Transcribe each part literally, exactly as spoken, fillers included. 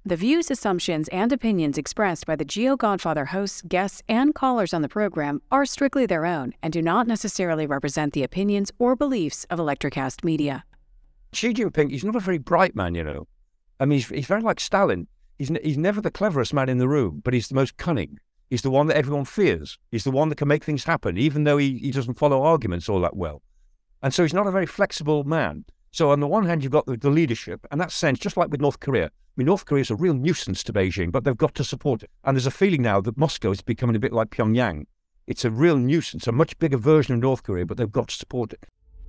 The views, assumptions, and opinions expressed by the Geo Godfather hosts, guests, and callers on the program are strictly their own and do not necessarily represent the opinions or beliefs of Electrocast Media. Xi Jinping, he's not a very bright man, you know. I mean, he's, he's very like Stalin. He's, n- he's never the cleverest man in the room, but he's the most cunning. He's the one that everyone fears. He's the one that can make things happen, even though he, he doesn't follow arguments all that well. And so he's not a very flexible man. So on the one hand, you've got the, the leadership, and that's sense, just like with North Korea. I mean, North Korea is a real nuisance to Beijing, but they've got to support it. And there's a feeling now that Moscow is becoming a bit like Pyongyang. It's a real nuisance, a much bigger version of North Korea, but they've got to support it.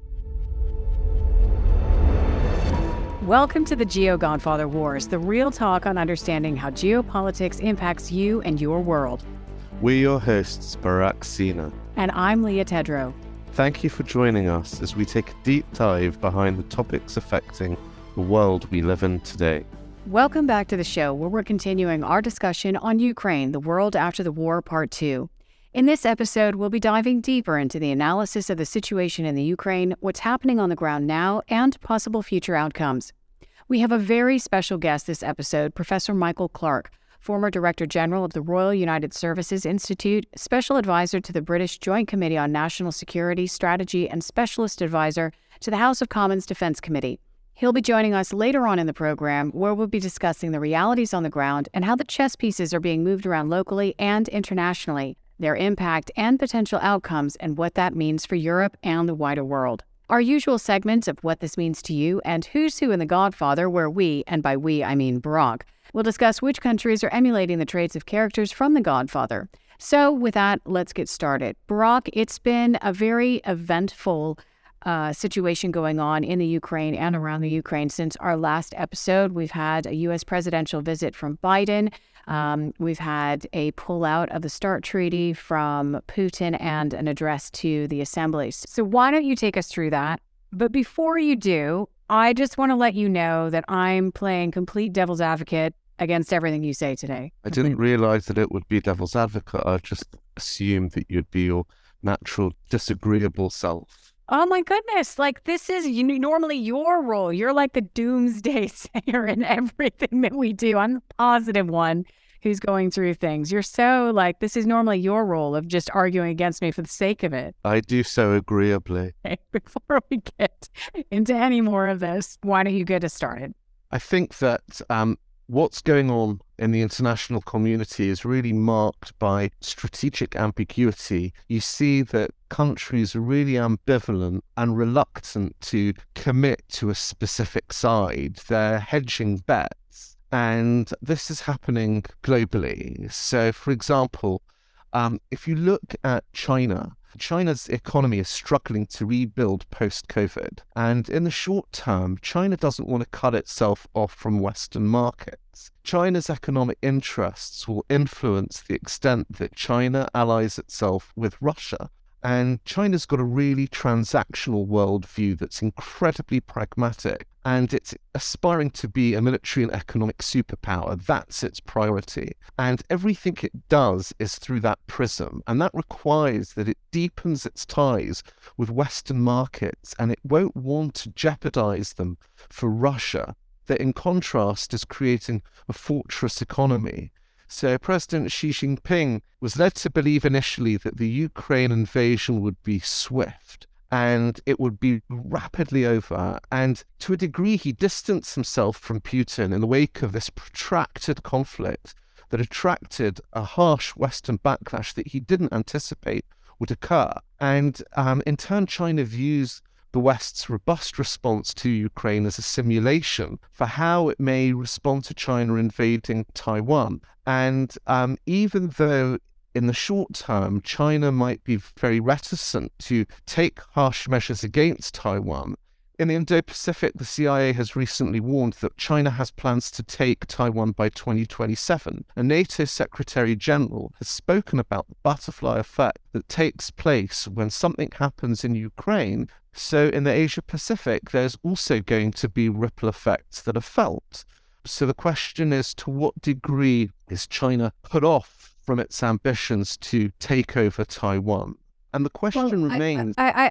Welcome to the Geo Godfather Wars, the real talk on understanding how geopolitics impacts you and your world. We're your hosts, Barak Sina. And I'm Leah Tedrow. Thank you for joining us as we take a deep dive behind the topics affecting the world we live in today. Welcome back to the show, where we're continuing our discussion on Ukraine, the world after the war, part two. In this episode, we'll be diving deeper into the analysis of the situation in the Ukraine, what's happening on the ground now, and possible future outcomes. We have a very special guest this episode, Professor Michael Clarke, former Director General of the Royal United Services Institute, Special Advisor to the British Joint Committee on National Security, Strategy, and Specialist Advisor to the House of Commons Defence Committee. He'll be joining us later on in the program, where we'll be discussing the realities on the ground and how the chess pieces are being moved around locally and internationally, their impact and potential outcomes, and what that means for Europe and the wider world. Our usual segments of what this means to you and who's who in The Godfather, where we, and by we I mean Barak, will discuss which countries are emulating the traits of characters from The Godfather. So with that, let's get started. Barak, it's been a very eventful uh, situation going on in the Ukraine and around the Ukraine since our last episode. We've had a U S presidential visit from Biden. Um, we've had a pullout of the START treaty from Putin and an address to the assemblies. So why don't you take us through that? But before you do, I just want to let you know that I'm playing complete devil's advocate against everything you say today. I didn't realize that it would be devil's advocate. I just assumed that you'd be your natural disagreeable self. Oh my goodness, like this is you, normally your role. You're like the doomsday sayer in everything that we do. I'm the positive one who's going through things. You're so like, this is normally your role of just arguing against me for the sake of it. I do so agreeably. Okay, before we get into any more of this, why don't you get us started? I think that um, what's going on in the international community is really marked by strategic ambiguity. You see that countries are really ambivalent and reluctant to commit to a specific side. They're hedging bets, and this is happening globally. So, for example, um, if you look at China, China's economy is struggling to rebuild post-COVID. And in the short term, China doesn't want to cut itself off from Western markets. China's economic interests will influence the extent that China allies itself with Russia. And China's got a really transactional worldview that's incredibly pragmatic, and it's aspiring to be a military and economic superpower. That's its priority. And everything it does is through that prism, and that requires that it deepens its ties with Western markets, and it won't want to jeopardize them for Russia, that in contrast is creating a fortress economy. So President Xi Jinping was led to believe initially that the Ukraine invasion would be swift and it would be rapidly over. And to a degree, he distanced himself from Putin in the wake of this protracted conflict that attracted a harsh Western backlash that he didn't anticipate would occur. And um, in turn, China views the West's robust response to Ukraine as a simulation for how it may respond to China invading Taiwan. And um, even though in the short term, China might be very reticent to take harsh measures against Taiwan, in the Indo-Pacific, the C I A has recently warned that China has plans to take Taiwan by twenty twenty-seven. A NATO Secretary General has spoken about the butterfly effect that takes place when something happens in Ukraine. So in the Asia-Pacific, there's also going to be ripple effects that are felt. So the question is, to what degree is China put off from its ambitions to take over Taiwan? And the question well, remains... I, I,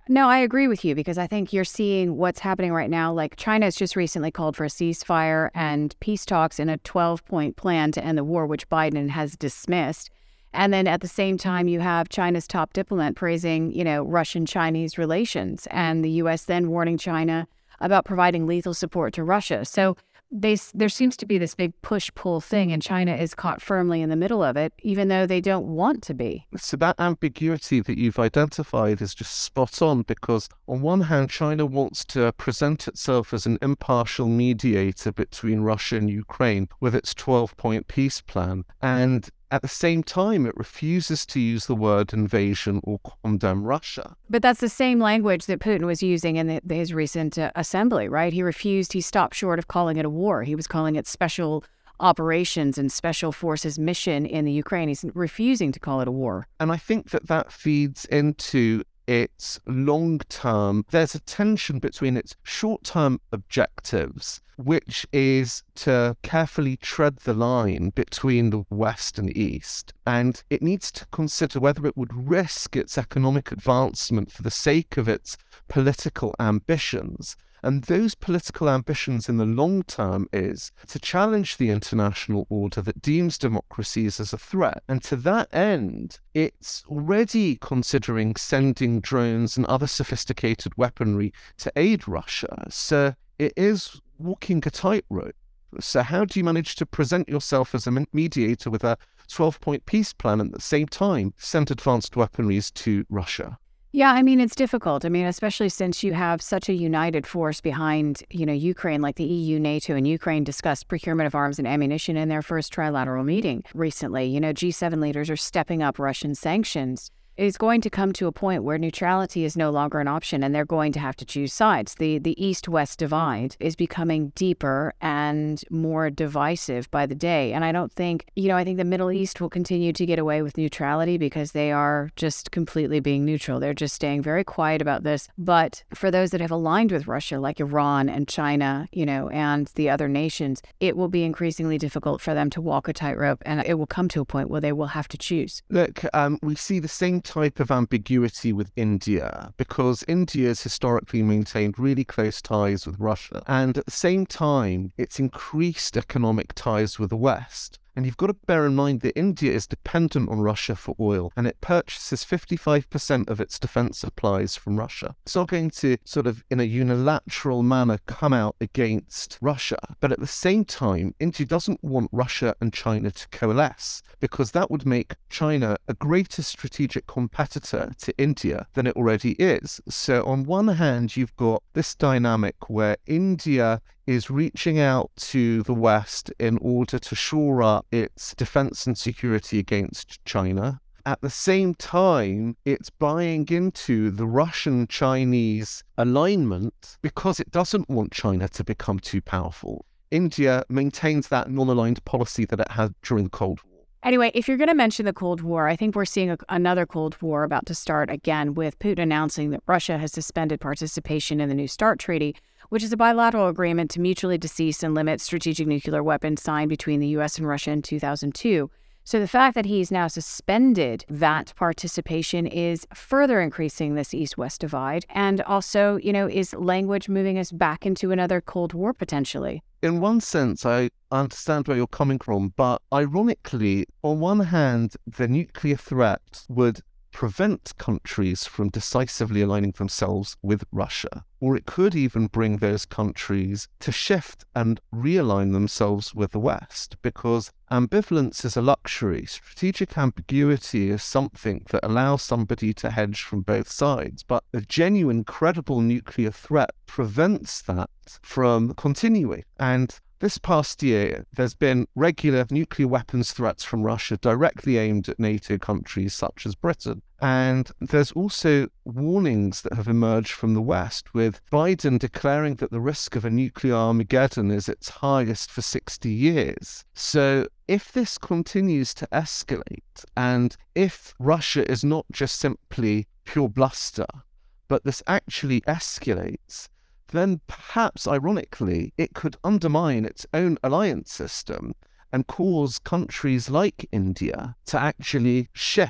No, I agree with you because I think you're seeing what's happening right now. Like China has just recently called for a ceasefire and peace talks in a twelve-point plan to end the war, which Biden has dismissed. And then at the same time, you have China's top diplomat praising, you know, Russian-Chinese relations, and the U S then warning China about providing lethal support to Russia. So they, there seems to be this big push-pull thing, and China is caught firmly in the middle of it, even though they don't want to be. So that ambiguity that you've identified is just spot on, because on one hand, China wants to present itself as an impartial mediator between Russia and Ukraine with its twelve-point peace plan, and at the same time, it refuses to use the word invasion or condemn Russia. But that's the same language that Putin was using in the, his recent uh, assembly, right? He refused, he stopped short of calling it a war. He was calling it special operations and special forces mission in the Ukraine. He's refusing to call it a war. And I think that that feeds into its long-term, there's a tension between its short-term objectives, which is to carefully tread the line between the West and East. And it needs to consider whether it would risk its economic advancement for the sake of its political ambitions. And those political ambitions in the long term is to challenge the international order that deems democracies as a threat. And to that end, it's already considering sending drones and other sophisticated weaponry to aid Russia. So it is walking a tightrope. So how do you manage to present yourself as a mediator with a twelve-point peace plan and at the same time send advanced weaponries to Russia? Yeah, I mean, it's difficult. I mean, especially since you have such a united force behind, you know, Ukraine, like the E U, NATO, and Ukraine discussed procurement of arms and ammunition in their first trilateral meeting recently. You know, G seven leaders are stepping up Russian sanctions. It's going to come to a point where neutrality is no longer an option, and they're going to have to choose sides. The the East-West divide is becoming deeper and more divisive by the day. And I don't think, you know, I think the Middle East will continue to get away with neutrality because they are just completely being neutral. They're just staying very quiet about this. But for those that have aligned with Russia, like Iran and China, you know, and the other nations, it will be increasingly difficult for them to walk a tightrope, and it will come to a point where they will have to choose. Look, um, we see the same type of ambiguity with India, because India has historically maintained really close ties with Russia, and at the same time it's increased economic ties with the West. And you've got to bear in mind that India is dependent on Russia for oil, and it purchases fifty-five percent of its defense supplies from Russia. It's not going to sort of, in a unilateral manner, come out against Russia. But at the same time, India doesn't want Russia and China to coalesce, because that would make China a greater strategic competitor to India than it already is. So on one hand, you've got this dynamic where India is reaching out to the West in order to shore up its defense and security against China. At the same time, it's buying into the Russian-Chinese alignment because it doesn't want China to become too powerful. India maintains that non-aligned policy that it had during the Cold War. Anyway, if you're going to mention the Cold War, I think we're seeing a, another Cold War about to start again, with Putin announcing that Russia has suspended participation in the New START treaty, which is a bilateral agreement to mutually decease and limit strategic nuclear weapons signed between the U S and Russia in two thousand two. So the fact that he's now suspended that participation is further increasing this East-West divide, and also, you know, is language moving us back into another Cold War potentially. In one sense, I understand where you're coming from, but ironically, on one hand, the nuclear threat would prevent countries from decisively aligning themselves with Russia, or it could even bring those countries to shift and realign themselves with the West, because ambivalence is a luxury. Strategic ambiguity is something that allows somebody to hedge from both sides, but a genuine, credible nuclear threat prevents that from continuing. And this past year, there's been regular nuclear weapons threats from Russia directly aimed at NATO countries such as Britain. And there's also warnings that have emerged from the West, with Biden declaring that the risk of a nuclear Armageddon is its highest for sixty years. So if this continues to escalate, and if Russia is not just simply pure bluster, but this actually escalates, then perhaps, ironically, it could undermine its own alliance system and cause countries like India to actually shift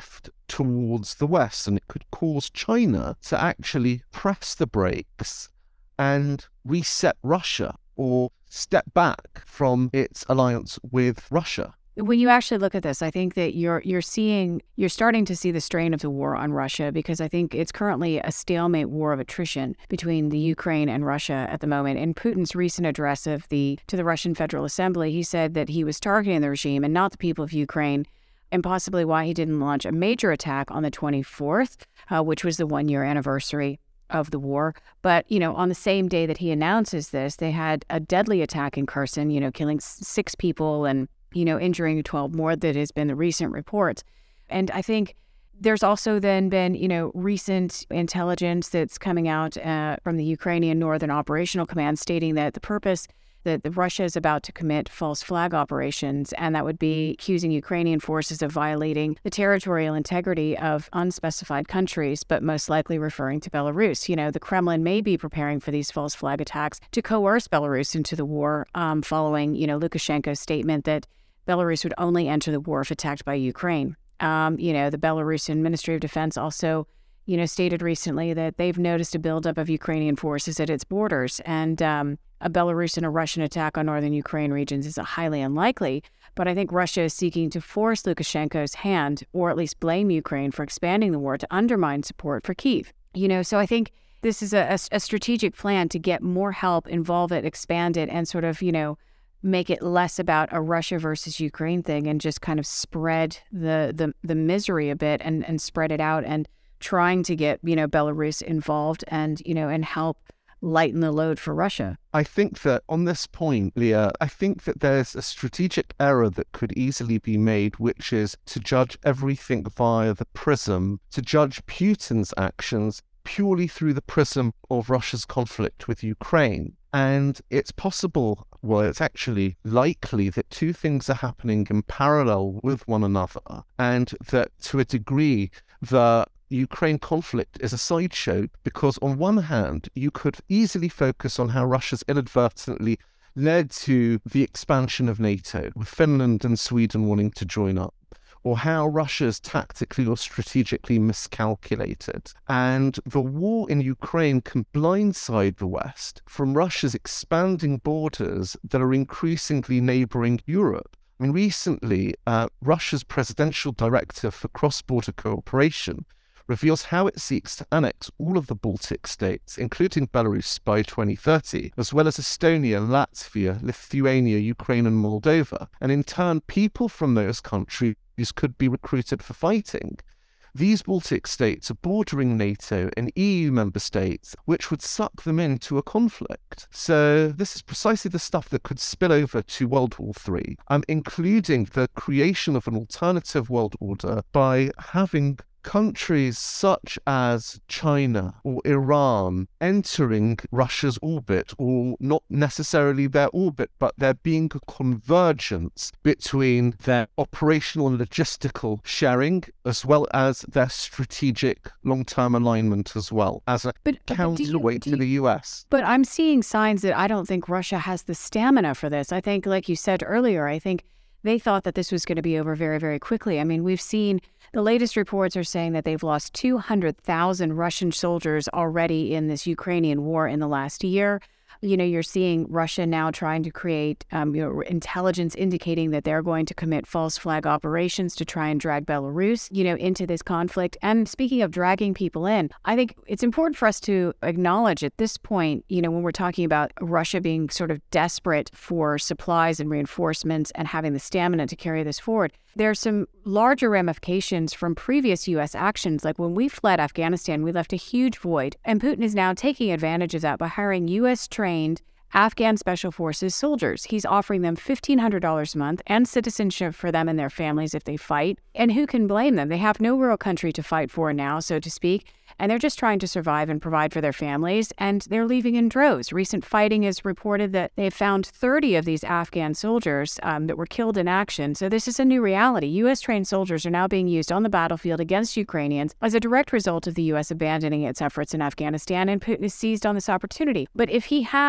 towards the West, and it could cause China to actually press the brakes and reset Russia or step back from its alliance with Russia. When you actually look at this, I think that you're you're seeing you're starting to see the strain of the war on Russia, because I think it's currently a stalemate war of attrition between the Ukraine and Russia at the moment. In Putin's recent address of the to the Russian Federal Assembly, he said that he was targeting the regime and not the people of Ukraine, and possibly why he didn't launch a major attack on the twenty-fourth, uh, which was the one-year anniversary of the war. But, you know, on the same day that he announces this, they had a deadly attack in Kherson, you know, killing six people and you know, injuring twelve more. That has been the recent reports. And I think there's also then been, you know, recent intelligence that's coming out uh, from the Ukrainian Northern Operational Command stating that the purpose that Russia is about to commit false flag operations, and that would be accusing Ukrainian forces of violating the territorial integrity of unspecified countries, but most likely referring to Belarus. You know, the Kremlin may be preparing for these false flag attacks to coerce Belarus into the war, um, following, you know, Lukashenko's statement that Belarus would only enter the war if attacked by Ukraine. Um, you know, the Belarusian Ministry of Defense also, you know, stated recently that they've noticed a buildup of Ukrainian forces at its borders, and um, a Belarusian or Russian attack on northern Ukraine regions is highly unlikely. But I think Russia is seeking to force Lukashenko's hand, or at least blame Ukraine for expanding the war to undermine support for Kyiv. You know, so I think this is a, a, a strategic plan to get more help, involve it, expand it, and sort of, you know, make it less about a Russia versus Ukraine thing, and just kind of spread the the, the misery a bit, and, and spread it out, and trying to get, you know, Belarus involved, and, you know, and help lighten the load for Russia. I think that on this point, Leah, I think that there's a strategic error that could easily be made, which is to judge everything via the prism, to judge Putin's actions purely through the prism of Russia's conflict with Ukraine. And it's possible, well, it's actually likely that two things are happening in parallel with one another, and that to a degree, the Ukraine conflict is a sideshow, because on one hand, you could easily focus on how Russia's inadvertently led to the expansion of NATO, with Finland and Sweden wanting to join up, or how Russia's tactically or strategically miscalculated. And the war in Ukraine can blindside the West from Russia's expanding borders that are increasingly neighboring Europe. I mean, recently, uh, Russia's presidential director for cross-border cooperation reveals how it seeks to annex all of the Baltic states, including Belarus, by twenty thirty, as well as Estonia, Latvia, Lithuania, Ukraine, and Moldova. And in turn, people from those countries could be recruited for fighting. These Baltic states are bordering NATO and E U member states, which would suck them into a conflict. So this is precisely the stuff that could spill over to World War Three, um, including the creation of an alternative world order by having countries such as China or Iran entering Russia's orbit, or not necessarily their orbit, but there being a convergence between their operational and logistical sharing, as well as their strategic long-term alignment as well, as a but, counterweight but you, to the U S. But I'm seeing signs that I don't think Russia has the stamina for this. I think, like you said earlier, I think they thought that this was going to be over very, very quickly. I mean, we've seen the latest reports are saying that they've lost two hundred thousand Russian soldiers already in this Ukrainian war in the last year. You know, you're seeing Russia now trying to create um, you know, intelligence indicating that they're going to commit false flag operations to try and drag Belarus, you know, into this conflict. And speaking of dragging people in, I think it's important for us to acknowledge at this point, you know, when we're talking about Russia being sort of desperate for supplies and reinforcements and having the stamina to carry this forward, there's some larger ramifications from previous U S actions. Like when we fled Afghanistan, we left a huge void, and Putin is now taking advantage of that by hiring U S trained Afghan Special Forces soldiers. He's offering them fifteen hundred dollars a month and citizenship for them and their families if they fight. And who can blame them? They have no real country to fight for now, so to speak, and they're just trying to survive and provide for their families, and they're leaving in droves. Recent fighting has reported that they have found thirty of these Afghan soldiers um, that were killed in action. So this is a new reality. U S-trained soldiers are now being used on the battlefield against Ukrainians as a direct result of the U S abandoning its efforts in Afghanistan, and Putin has seized on this opportunity. But if he had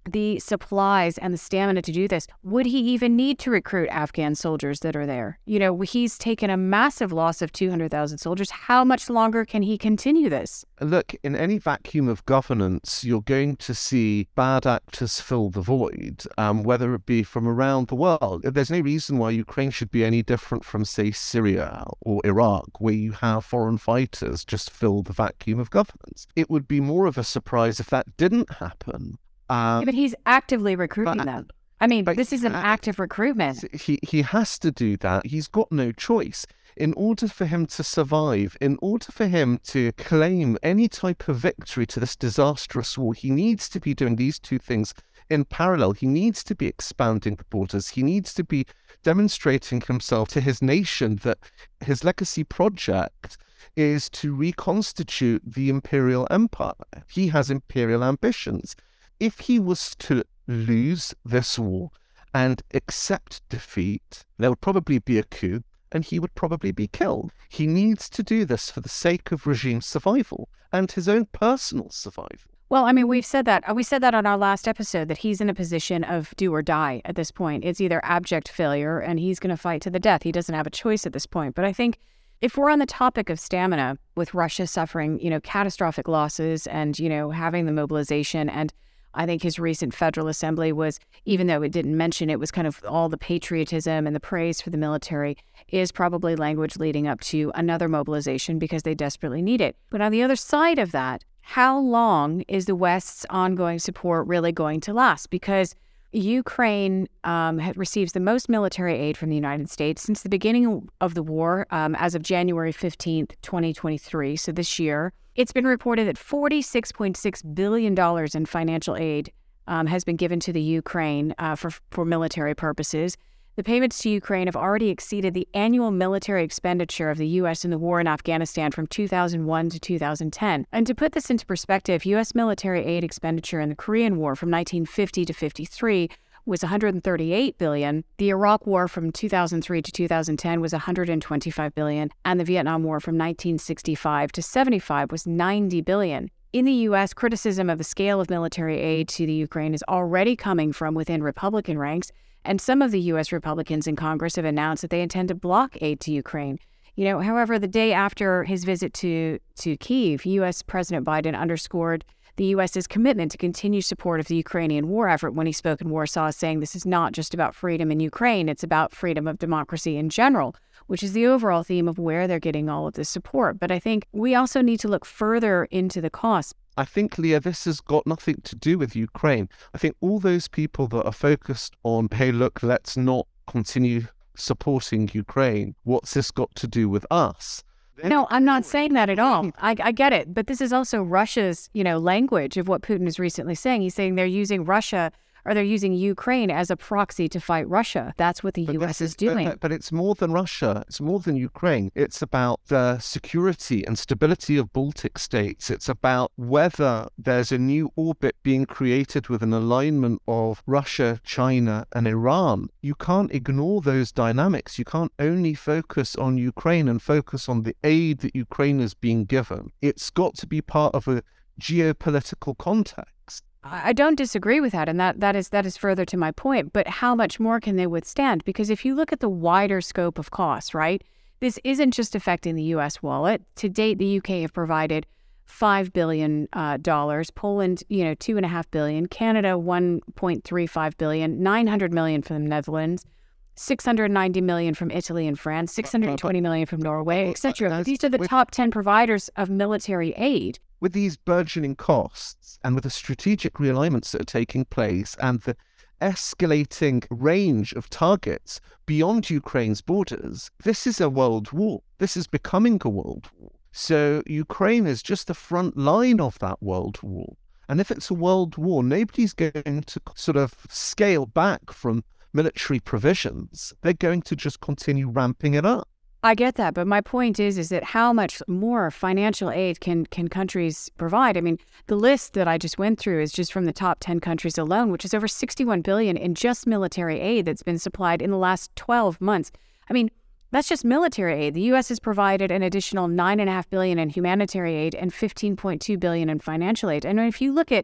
the supplies and the stamina to do this, would he even need to recruit Afghan soldiers that are there? You know, he's taken a massive loss of two hundred thousand soldiers. How much longer can he continue this? Look, in any vacuum of governance, you're going to see bad actors fill the void, um, whether it be from around the world. There's no reason why Ukraine should be any different from, say, Syria or Iraq, where you have foreign fighters just fill the vacuum of governance. It would be more of a surprise if that didn't happen. Um, yeah, but he's actively recruiting but, them. I mean, but this is an uh, active recruitment. He he has to do that. He's got no choice. In order for him to survive, in order for him to claim any type of victory to this disastrous war, he needs to be doing these two things in parallel. He needs to be expanding the borders. He needs to be demonstrating himself to his nation that his legacy project is to reconstitute the imperial empire. He has imperial ambitions. If he was to lose this war and accept defeat, there would probably be a coup and he would probably be killed. He needs to do this for the sake of regime survival and his own personal survival. Well, I mean, we've said that. We said that on our last episode, that he's in a position of do or die at this point. It's either abject failure and he's going to fight to the death. He doesn't have a choice at this point. But I think if we're on the topic of stamina, with Russia suffering, you know, catastrophic losses and, you know, having the mobilization, and I think his recent Federal Assembly was, even though it didn't mention it, was kind of all the patriotism and the praise for the military, is probably language leading up to another mobilization because they desperately need it. But on the other side of that, how long is the West's ongoing support really going to last? Because Ukraine um, receives the most military aid from the United States since the beginning of the war, um, as of January fifteenth, twenty twenty-three, so this year. It's been reported that forty-six point six billion dollars in financial aid um, has been given to the Ukraine uh, for, for military purposes. The payments to Ukraine have already exceeded the annual military expenditure of the U S in the war in Afghanistan from two thousand one to two thousand ten. And to put this into perspective, U S military aid expenditure in the Korean War from nineteen fifty to fifty-three was one hundred thirty-eight billion dollars. The Iraq War from two thousand three to two thousand ten was one hundred twenty-five billion dollars. And the Vietnam War from nineteen sixty-five to seventy-five was ninety billion dollars. In the U S, criticism of the scale of military aid to the Ukraine is already coming from within Republican ranks. And some of the U S Republicans in Congress have announced that they intend to block aid to Ukraine. You know, however, the day after his visit to, to Kyiv, U S President Biden underscored the U S's commitment to continue support of the Ukrainian war effort when he spoke in Warsaw, saying this is not just about freedom in Ukraine, it's about freedom of democracy in general, which is the overall theme of where they're getting all of this support. But I think we also need to look further into the costs. I think, Leah, this has got nothing to do with Ukraine. I think all those people that are focused on, hey, look, let's not continue supporting Ukraine, what's this got to do with us? No, I'm not saying that at all. I, I get it. But this is also Russia's, you know, language of what Putin is recently saying. He's saying they're using Russia or they're using Ukraine as a proxy to fight Russia. That's what the but U S is is, doing. But, but it's more than Russia. It's more than Ukraine. It's about the security and stability of Baltic states. It's about whether there's a new orbit being created with an alignment of Russia, China, and Iran. You can't ignore those dynamics. You can't only focus on Ukraine and focus on the aid that Ukraine is being given. It's got to be part of a geopolitical context. I don't disagree with that, and that, that is that is further to my point. But how much more can they withstand? Because if you look at the wider scope of costs, right, this isn't just affecting the U S wallet. To date, the U K have provided five billion dollars, uh, Poland, you know, two and a half billion, Canada one point three five billion, nine hundred million from the Netherlands, six hundred ninety million from Italy and France, six hundred twenty million from Norway, et cetera. These are the top ten providers of military aid. With these burgeoning costs and with the strategic realignments that are taking place and the escalating range of targets beyond Ukraine's borders, this is a world war. This is becoming a world war. So Ukraine is just the front line of that world war. And if it's a world war, nobody's going to sort of scale back from military provisions. They're going to just continue ramping it up. I get that, but my point is, is that how much more financial aid can can countries provide? I mean, the list that I just went through is just from the top ten countries alone, which is over sixty-one billion dollars in just military aid that's been supplied in the last twelve months. I mean, that's just military aid. The U S has provided an additional nine point five billion dollars in humanitarian aid and fifteen point two billion dollars in financial aid. And if you look at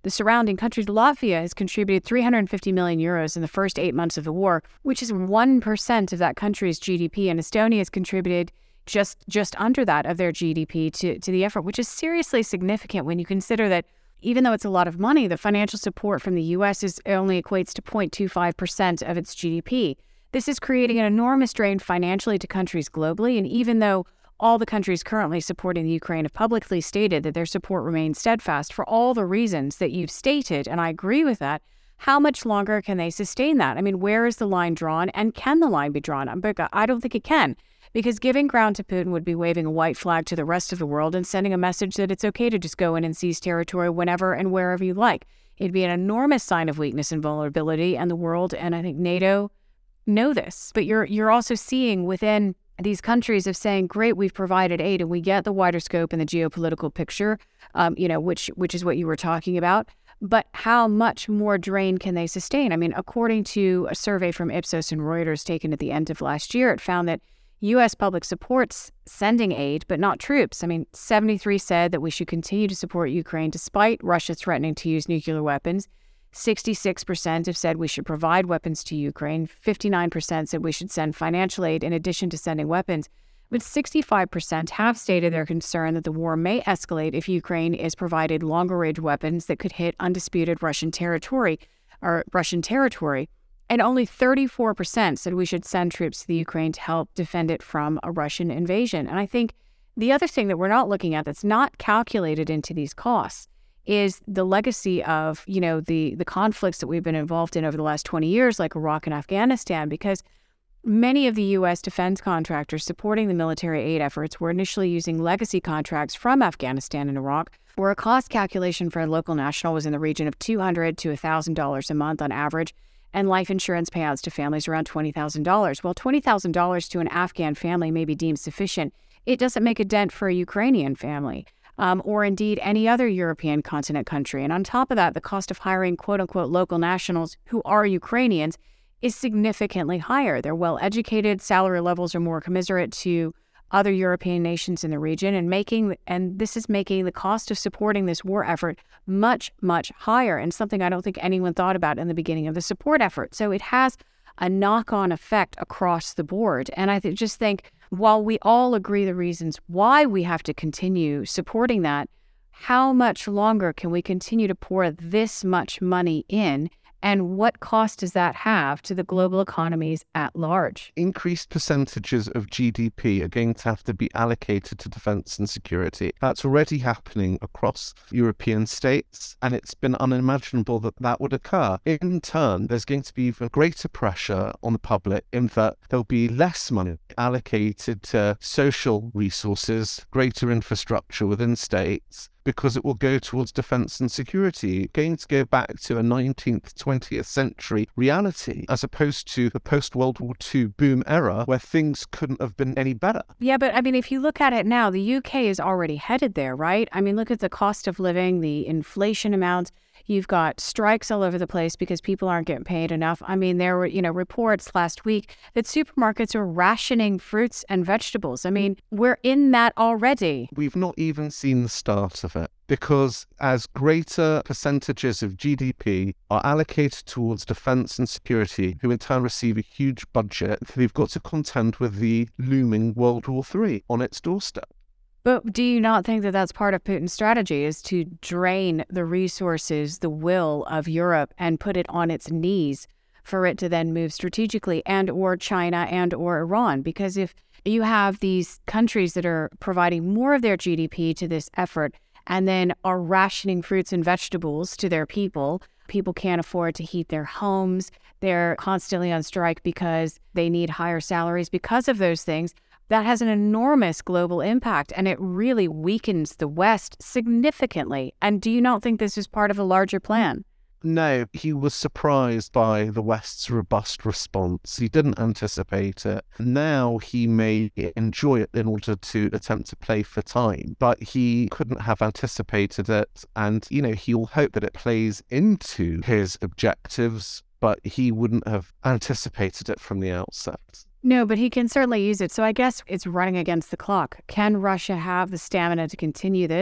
The surrounding countries, Latvia has contributed three hundred fifty million euros in the first eight months of the war, which is one percent of that country's G D P. And Estonia has contributed just just under that of their G D P to, to the effort, which is seriously significant when you consider that even though it's a lot of money, the financial support from the U S is only equates to zero point two five percent of its G D P. This is creating an enormous drain financially to countries globally. And even though all the countries currently supporting the Ukraine have publicly stated that their support remains steadfast for all the reasons that you've stated, and I agree with that, how much longer can they sustain that? I mean, where is the line drawn, and can the line be drawn? I don't think it can, because giving ground to Putin would be waving a white flag to the rest of the world and sending a message that it's okay to just go in and seize territory whenever and wherever you like. It'd be an enormous sign of weakness and vulnerability, and the world, and I think NATO, know this. But you're you're also seeing within these countries of saying, great, we've provided aid and we get the wider scope and the geopolitical picture, um, you know, which which is what you were talking about. But how much more drain can they sustain? I mean, according to a survey from Ipsos and Reuters taken at the end of last year, it found that U S public supports sending aid, but not troops. I mean, seventy-three said that we should continue to support Ukraine despite Russia threatening to use nuclear weapons. sixty-six percent have said we should provide weapons to Ukraine. fifty-nine percent said we should send financial aid in addition to sending weapons. But sixty-five percent have stated their concern that the war may escalate if Ukraine is provided longer-range weapons that could hit undisputed Russian territory or Russian territory. And only thirty-four percent said we should send troops to the Ukraine to help defend it from a Russian invasion. And I think the other thing that we're not looking at that's not calculated into these costs is the legacy of, you know, the the conflicts that we've been involved in over the last twenty years, like Iraq and Afghanistan, because many of the U S defense contractors supporting the military aid efforts were initially using legacy contracts from Afghanistan and Iraq, where a cost calculation for a local national was in the region of two hundred dollars to one thousand dollars a month on average, and life insurance payouts to families around twenty thousand dollars. Well, twenty thousand dollars to an Afghan family may be deemed sufficient. It doesn't make a dent for a Ukrainian family. Um, or indeed any other European continent country. And on top of that, the cost of hiring quote-unquote local nationals who are Ukrainians is significantly higher. They're well-educated, salary levels are more commiserate to other European nations in the region, and making and this is making the cost of supporting this war effort much, much higher, and something I don't think anyone thought about in the beginning of the support effort. So it has a knock-on effect across the board. And I th- just think, while we all agree the reasons why we have to continue supporting that, how much longer can we continue to pour this much money in? And what cost does that have to the global economies at large? Increased percentages of G D P are going to have to be allocated to defence and security. That's already happening across European states, and it's been unimaginable that that would occur. In turn, there's going to be even greater pressure on the public in that there'll be less money allocated to social resources, greater infrastructure within states, because it will go towards defence and security, going to go back to a nineteenth, twentieth century reality, as opposed to the post-World War Two boom era where things couldn't have been any better. Yeah, but I mean, if you look at it now, the U K is already headed there, right? I mean, look at the cost of living, the inflation amount. You've got strikes all over the place because people aren't getting paid enough. I mean, there were, you know, reports last week that supermarkets are rationing fruits and vegetables. I mean, we're in that already. We've not even seen the start of it, because as greater percentages of G D P are allocated towards defence and security, who in turn receive a huge budget, they've got to contend with the looming World War Three on its doorstep. But do you not think that that's part of Putin's strategy, is to drain the resources, the will of Europe, and put it on its knees for it to then move strategically, and or China and or Iran? Because if you have these countries that are providing more of their G D P to this effort and then are rationing fruits and vegetables to their people, people can't afford to heat their homes, they're constantly on strike because they need higher salaries because of those things, that has an enormous global impact, and it really weakens the West significantly. And do you not think this is part of a larger plan? No, he was surprised by the West's robust response. He didn't anticipate it. Now he may enjoy it in order to attempt to play for time, but he couldn't have anticipated it. And, you know, he'll hope that it plays into his objectives, but he wouldn't have anticipated it from the outset. No, but he can certainly use it. So I guess it's running against the clock. Can Russia have the stamina to continue this?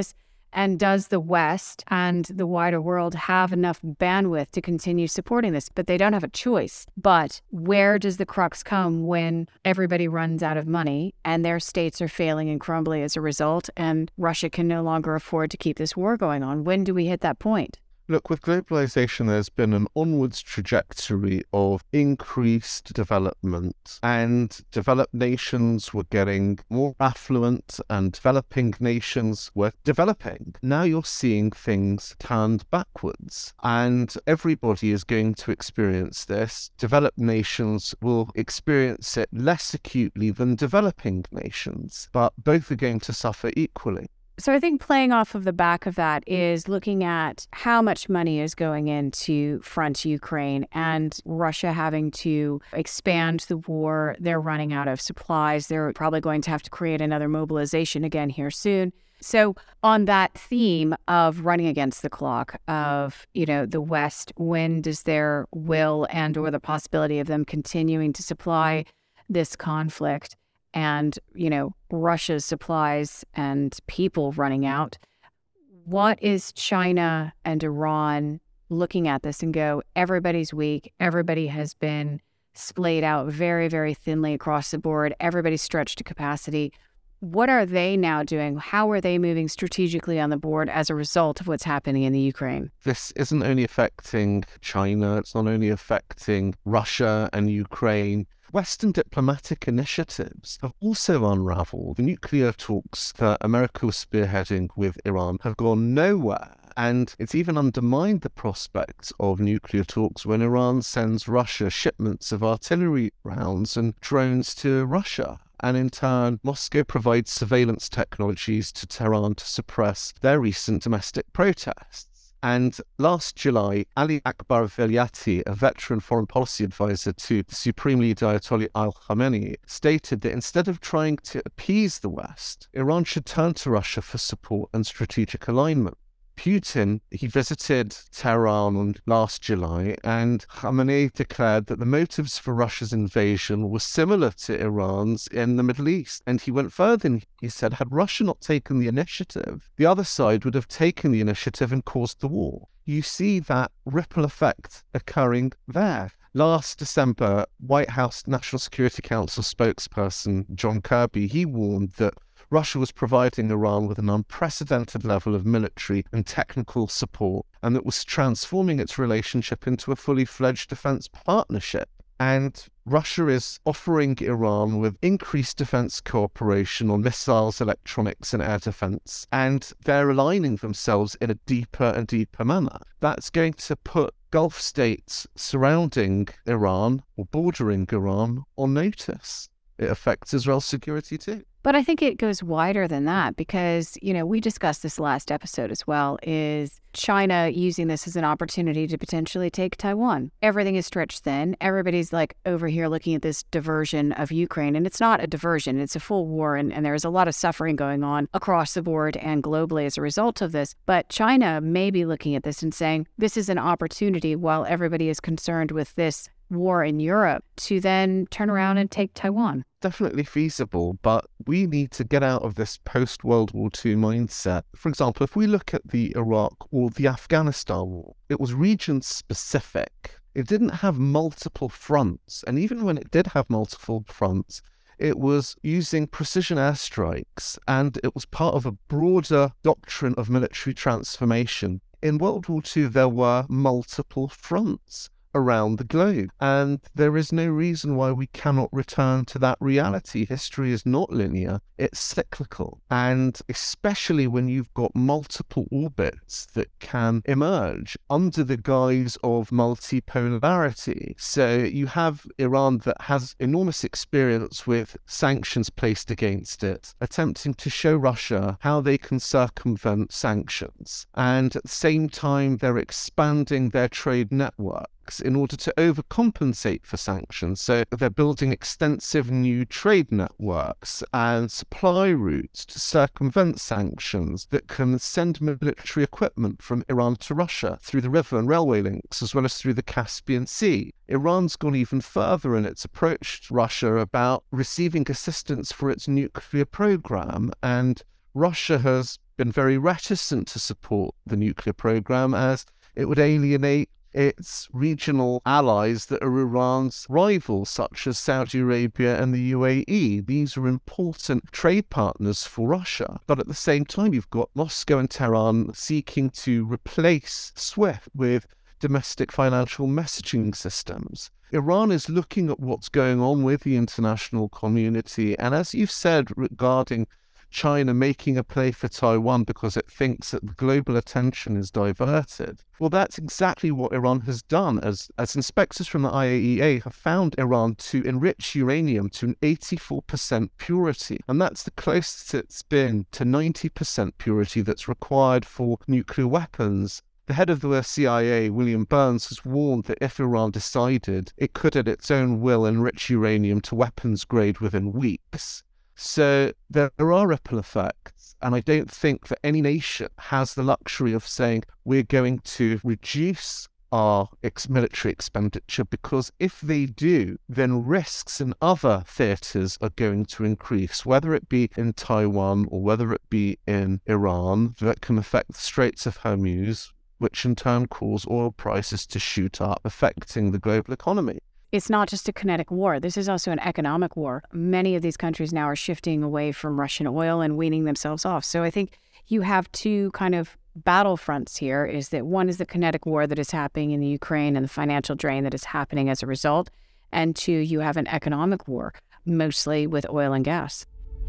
And does the West and the wider world have enough bandwidth to continue supporting this? But they don't have a choice. But where does the crux come when everybody runs out of money and their states are failing and crumbling as a result, and Russia can no longer afford to keep this war going on? When do we hit that point? Look, with globalization, there's been an onwards trajectory of increased development, and developed nations were getting more affluent and developing nations were developing. Now you're seeing things turned backwards, and everybody is going to experience this. Developed nations will experience it less acutely than developing nations, but both are going to suffer equally. So I think playing off of the back of that is looking at how much money is going into front Ukraine and Russia having to expand the war. They're running out of supplies. They're probably going to have to create another mobilization again here soon. So on that theme of running against the clock of, you know, the West, when does their will and or the possibility of them continuing to supply this conflict and, you know, Russia's supplies and people running out, what is China and Iran looking at this and go, everybody's weak, everybody has been splayed out very, very thinly across the board, everybody's stretched to capacity. What are they now doing? How are they moving strategically on the board as a result of what's happening in the Ukraine? This isn't only affecting China, it's not only affecting Russia and Ukraine. Western diplomatic initiatives have also unraveled. The nuclear talks that America was spearheading with Iran have gone nowhere. And it's even undermined the prospects of nuclear talks when Iran sends Russia shipments of artillery rounds and drones to Russia. And in turn, Moscow provides surveillance technologies to Tehran to suppress their recent domestic protests. And last July, Ali Akbar Velayati, a veteran foreign policy advisor to the Supreme Leader Ayatollah Ali Khamenei, stated that instead of trying to appease the West, Iran should turn to Russia for support and strategic alignment. Putin, he visited Tehran last July, and Khamenei declared that the motives for Russia's invasion were similar to Iran's in the Middle East. And he went further and he said, had Russia not taken the initiative, the other side would have taken the initiative and caused the war. You see that ripple effect occurring there. Last December, White House National Security Council spokesperson John Kirby, he warned that Russia was providing Iran with an unprecedented level of military and technical support, and that was transforming its relationship into a fully fledged defense partnership. And Russia is offering Iran with increased defense cooperation on missiles, electronics, and air defense, and they're aligning themselves in a deeper and deeper manner. That's going to put Gulf states surrounding Iran or bordering Iran on notice. It affects Israel's security too. But I think it goes wider than that because, you know, we discussed this last episode as well, is China using this as an opportunity to potentially take Taiwan. Everything is stretched thin. Everybody's like over here looking at this diversion of Ukraine, and it's not a diversion. It's a full war, and, and there's a lot of suffering going on across the board and globally as a result of this. But China may be looking at this and saying, this is an opportunity while everybody is concerned with this war in Europe to then turn around and take Taiwan. Definitely feasible, but we need to get out of this post-World War Two mindset. For example, if we look at the Iraq or the Afghanistan war, it was region-specific. It didn't have multiple fronts, and even when it did have multiple fronts, it was using precision airstrikes, and it was part of a broader doctrine of military transformation. In World War Two, there were multiple fronts around the globe, and there is no reason why we cannot return to that reality. History is not linear, it's cyclical, and especially when you've got multiple orbits that can emerge under the guise of multipolarity. So you have Iran that has enormous experience with sanctions placed against it, attempting to show Russia how they can circumvent sanctions, and at the same time they're expanding their trade network in order to overcompensate for sanctions. So they're building extensive new trade networks and supply routes to circumvent sanctions that can send military equipment from Iran to Russia through the river and railway links, as well as through the Caspian Sea. Iran's gone even further in its approach to Russia about receiving assistance for its nuclear program, and Russia has been very reticent to support the nuclear program as it would alienate its regional allies that are Iran's rivals, such as Saudi Arabia and the U A E. These are important trade partners for Russia. But at the same time, you've got Moscow and Tehran seeking to replace SWIFT with domestic financial messaging systems. Iran is looking at what's going on with the international community. And as you've said regarding China making a play for Taiwan because it thinks that the global attention is diverted. Well, that's exactly what Iran has done, as, as inspectors from the I A E A have found Iran to enrich uranium to an eighty-four percent purity. And that's the closest it's been to ninety percent purity that's required for nuclear weapons. The head of the C I A, William Burns, has warned that if Iran decided, it could at its own will enrich uranium to weapons grade within weeks. So there are ripple effects, and I don't think that any nation has the luxury of saying we're going to reduce our ex- military expenditure, because if they do, then risks in other theatres are going to increase, whether it be in Taiwan or whether it be in Iran, that can affect the Straits of Hormuz, which in turn cause oil prices to shoot up, affecting the global economy. It's not just a kinetic war. This is also an economic war. Many of these countries now are shifting away from Russian oil and weaning themselves off. So I think you have two kind of battlefronts here, is that one is the kinetic war that is happening in the Ukraine and the financial drain that is happening as a result. And two, you have an economic war, mostly with oil and gas.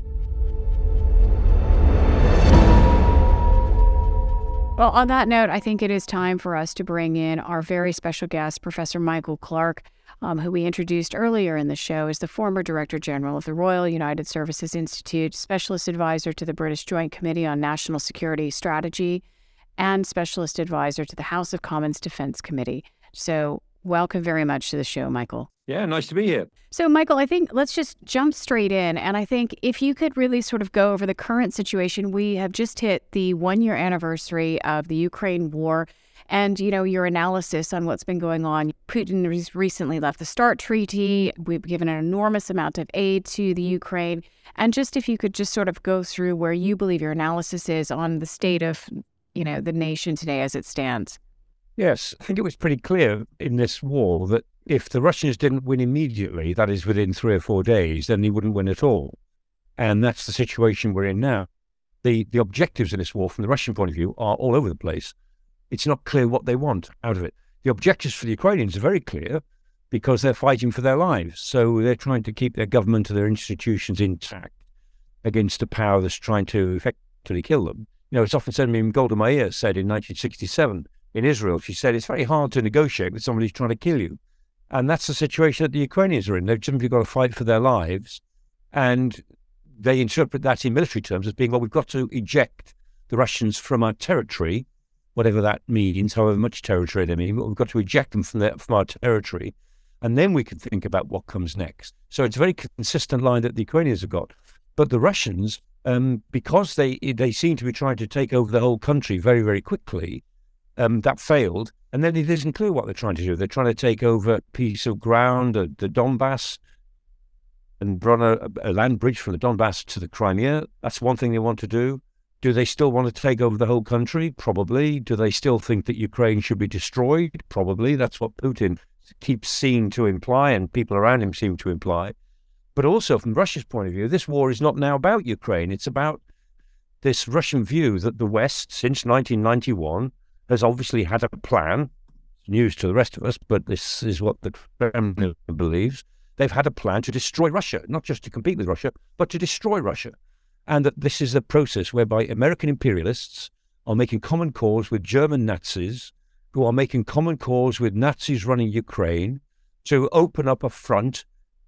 Well, on that note, I think it is time for us to bring in our very special guest, Professor Michael Clarke, um, who we introduced earlier in the show as the former Director General of the Royal United Services Institute, Specialist Advisor to the British Joint Committee on National Security Strategy, and Specialist Advisor to the House of Commons Defense Committee. So welcome very much to the show, Michael. Yeah, nice to be here. So, Michael, I think let's just jump straight in. And I think if you could really sort of go over the current situation, we have just hit the one-year anniversary of the Ukraine war. And, you know, your analysis on what's been going on. Putin has recently left the START treaty. We've given an enormous amount of aid to the Ukraine. And just if you could just sort of go through where you believe your analysis is on the state of, you know, the nation today as it stands. Yes, I think it was pretty clear in this war that if the Russians didn't win immediately, that is within three or four days, then they wouldn't win at all. And that's the situation we're in now. The, the objectives in this war from the Russian point of view are all over the place. It's not clear what they want out of it. The objectives for the Ukrainians are very clear because they're fighting for their lives. So they're trying to keep their government and their institutions intact against a power that's trying to effectively kill them. You know, it's often said, I mean, Golda Meir said in nineteen sixty-seven in Israel, she said, it's very hard to negotiate with somebody who's trying to kill you. And that's the situation that the Ukrainians are in. They've simply got to fight for their lives. And they interpret that in military terms as being, well, we've got to eject the Russians from our territory, whatever that means, however much territory they mean, but we've got to eject them from, their, from our territory, and then we can think about what comes next. So it's a very consistent line that the Ukrainians have got. But the Russians, um, because they they seem to be trying to take over the whole country very, very quickly, um, that failed, and then it isn't clear what they're trying to do. They're trying to take over a piece of ground, uh, the Donbass, and run a, a land bridge from the Donbass to the Crimea. That's one thing they want to do. Do they still want to take over the whole country? Probably. Do they still think that Ukraine should be destroyed? Probably. That's what Putin keeps seeming to imply, and people around him seem to imply. But also, from Russia's point of view, this war is not now about Ukraine. It's about this Russian view that the West, since nineteen ninety-one, has obviously had a plan. It's news to the rest of us, but this is what the Kremlin believes. They've had a plan to destroy Russia, not just to compete with Russia, but to destroy Russia. And that this is a process whereby American imperialists are making common cause with German Nazis, who are making common cause with Nazis running Ukraine, to open up a front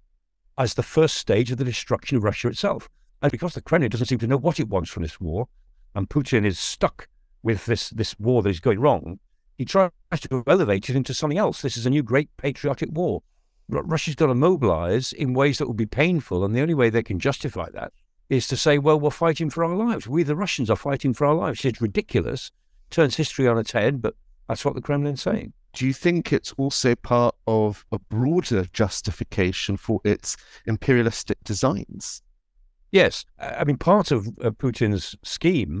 as the first stage of the destruction of Russia itself. And because the Kremlin doesn't seem to know what it wants from this war, and Putin is stuck with this, this war that is going wrong, he tries to elevate it into something else. This is a new great patriotic war. R- Russia's got to mobilize in ways that will be painful, and the only way they can justify that is to say, well, we're fighting for our lives. We, the Russians, are fighting for our lives. It's ridiculous. Turns history on its head, but that's what the Kremlin's saying. Do you think it's also part of a broader justification for its imperialistic designs? Yes. I mean, part of uh, Putin's scheme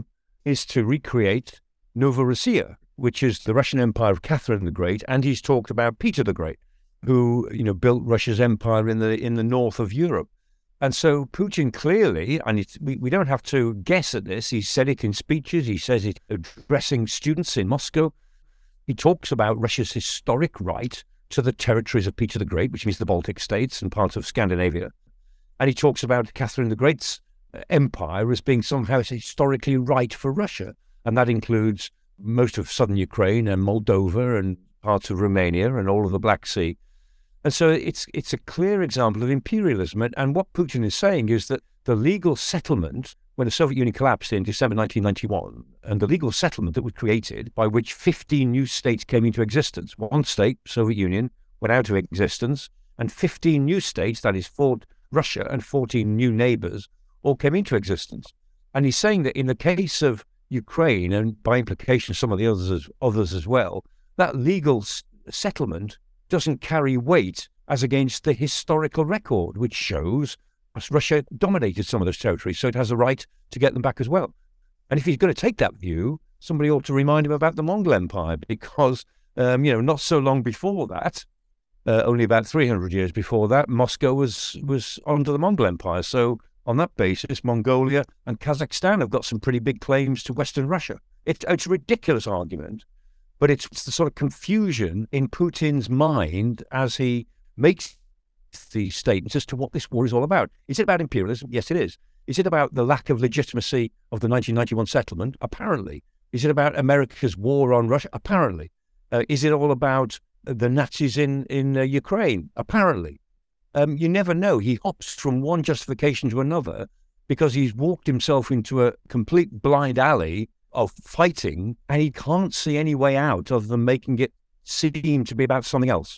is to recreate Novorossiya, which is the Russian Empire of Catherine the Great, and he's talked about Peter the Great, who, you know, built Russia's empire in the in the north of Europe. And so Putin clearly, and it's, we, we don't have to guess at this, he said it in speeches, he says it addressing students in Moscow. He talks about Russia's historic right to the territories of Peter the Great, which means the Baltic states and parts of Scandinavia. And he talks about Catherine the Great's empire as being somehow historically right for Russia. And that includes most of southern Ukraine and Moldova and parts of Romania and all of the Black Sea. And so it's it's a clear example of imperialism. And, and what Putin is saying is that the legal settlement, when the Soviet Union collapsed in December nineteen ninety-one, and the legal settlement that was created by which fifteen new states came into existence, one state, Soviet Union, went out of existence, and fifteen new states, that is fought Russia and fourteen new neighbors, all came into existence. And he's saying that in the case of Ukraine, and by implication some of the others as, others as well, that legal s- settlement doesn't carry weight as against the historical record, which shows Russia dominated some of those territories, so it has a right to get them back as well. And if he's going to take that view, somebody ought to remind him about the Mongol Empire, because, um, you know, not so long before that, uh, only about three hundred years before that, Moscow was, was under the Mongol Empire. So on that basis, Mongolia and Kazakhstan have got some pretty big claims to Western Russia. It, it's a ridiculous argument, but it's, it's the sort of confusion in Putin's mind as he makes these statements as to what this war is all about. Is it about imperialism? Yes, it is. Is it about the lack of legitimacy of the nineteen ninety-one settlement? Apparently. Is it about America's war on Russia? Apparently. Uh, is it all about the Nazis in, in uh, Ukraine? Apparently. Um, you never know. He hops from one justification to another because he's walked himself into a complete blind alley of fighting, and he can't see any way out other than making it seem to be about something else.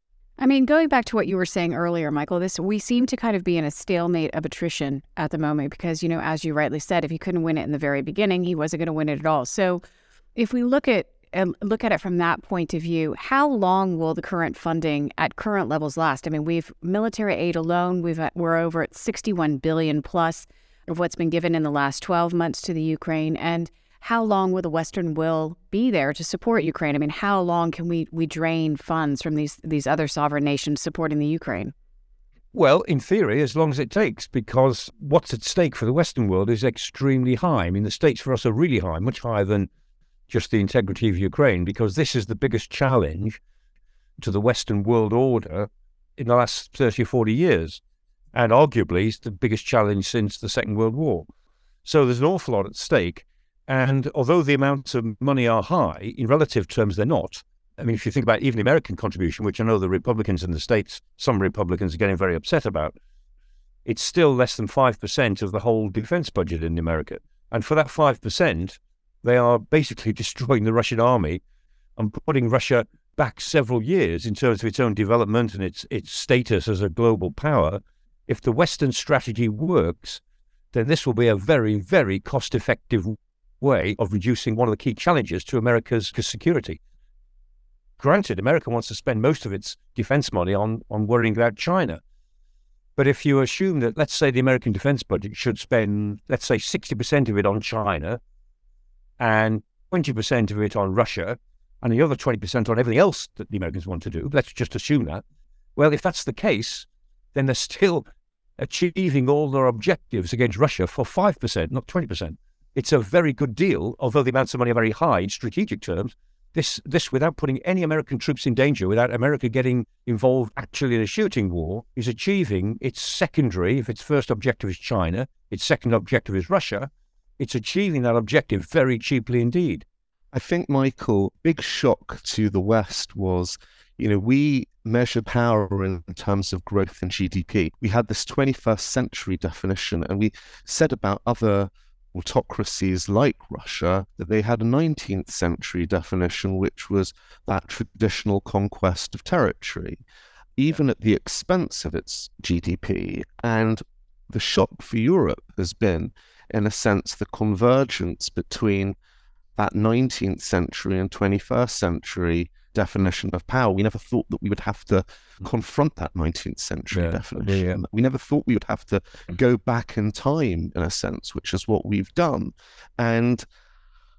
I mean, going back to what you were saying earlier, Michael, this we seem to kind of be in a stalemate of attrition at the moment because, you know, as you rightly said, if he couldn't win it in the very beginning, he wasn't going to win it at all. So if we look at and look at it from that point of view, how long will the current funding at current levels last? I mean, we've military aid alone, we've we're over at sixty-one billion plus of what's been given in the last twelve months to the Ukraine. And how long will the Western will be there to support Ukraine? I mean, how long can we, we drain funds from these these other sovereign nations supporting the Ukraine? Well, in theory, as long as it takes, because what's at stake for the Western world is extremely high. I mean, the stakes for us are really high, much higher than just the integrity of Ukraine, because this is the biggest challenge to the Western world order in the last thirty or forty years, and arguably it's the biggest challenge since the Second World War. So there's an awful lot at stake. And although the amounts of money are high, in relative terms, they're not. I mean, if you think about even the American contribution, which I know the Republicans in the States, some Republicans are getting very upset about, it's still less than five percent of the whole defense budget in America. And for that five percent, they are basically destroying the Russian army and putting Russia back several years in terms of its own development and its its status as a global power. If the Western strategy works, then this will be a very, very cost-effective way of reducing one of the key challenges to America's security. Granted, America wants to spend most of its defense money on, on worrying about China. But if you assume that, let's say, the American defense budget should spend, let's say, sixty percent of it on China and twenty percent of it on Russia and the other twenty percent on everything else that the Americans want to do, let's just assume that. Well, if that's the case, then they're still achieving all their objectives against Russia for five percent, not twenty percent. It's a very good deal, although the amounts of money are very high in strategic terms. This, this without putting any American troops in danger, without America getting involved actually in a shooting war, is achieving its secondary, if its first objective is China, its second objective is Russia, it's achieving that objective very cheaply indeed. I think, Michael, big shock to the West was, you know, we measure power in terms of growth in G D P. We had this twenty-first century definition, and we said about other autocracies like Russia that they had a nineteenth century definition, which was that traditional conquest of territory, even at the expense of its G D P. And the shock for Europe has been, in a sense, the convergence between that nineteenth century and twenty-first century definition of power. We never thought that we would have to confront that nineteenth century yeah, definition. Yeah. We never thought we would have to go back in time, in a sense, which is what we've done. And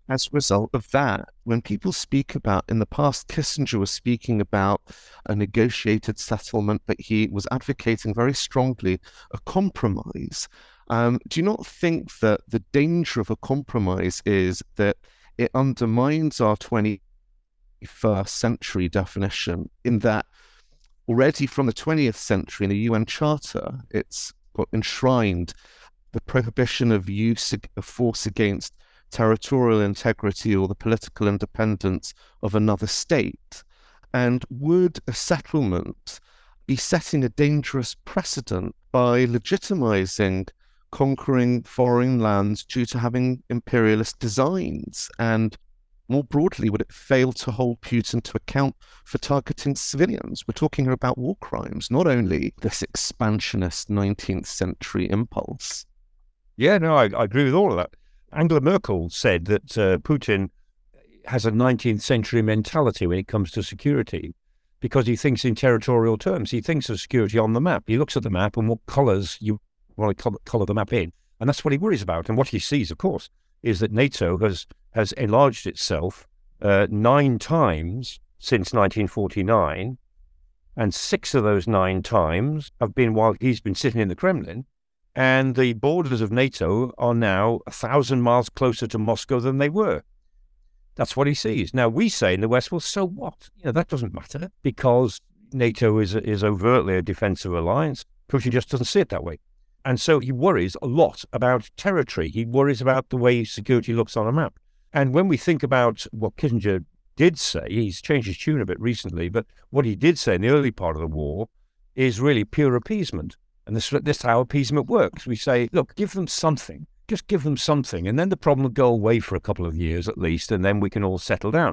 as a result of that, when people speak about, in the past, Kissinger was speaking about a negotiated settlement, but he was advocating very strongly a compromise. Um, do you not think that the danger of a compromise is that it undermines our twenty-first century definition, in that already from the twentieth century in the U N Charter, it's got enshrined the prohibition of use of force against territorial integrity or the political independence of another state? And would a settlement be setting a dangerous precedent by legitimizing conquering foreign lands due to having imperialist designs? And more broadly, would it fail to hold Putin to account for targeting civilians? We're talking here about war crimes, not only this expansionist nineteenth century impulse. Yeah, no, I, I agree with all of that. Angela Merkel said that uh, Putin has a nineteenth century mentality when it comes to security, because he thinks in territorial terms. He thinks of security on the map. He looks at the map and what colours you want to colour the map in. And that's what he worries about. And what he sees, of course, is that NATO has, has enlarged itself uh, nine times since nineteen forty-nine. And six of those nine times have been while he's been sitting in the Kremlin. And the borders of NATO are now a thousand miles closer to Moscow than they were. That's what he sees. Now, we say in the West, well, so what? You know, that doesn't matter, because NATO is is overtly a defensive alliance. Putin just doesn't see it that way. And so he worries a lot about territory. He worries about the way security looks on a map. And when we think about what Kissinger did say, he's changed his tune a bit recently, but what he did say in the early part of the war is really pure appeasement. And this, this is how appeasement works. We say, look, give them something. Just give them something. And then the problem will go away for a couple of years at least, and then we can all settle down.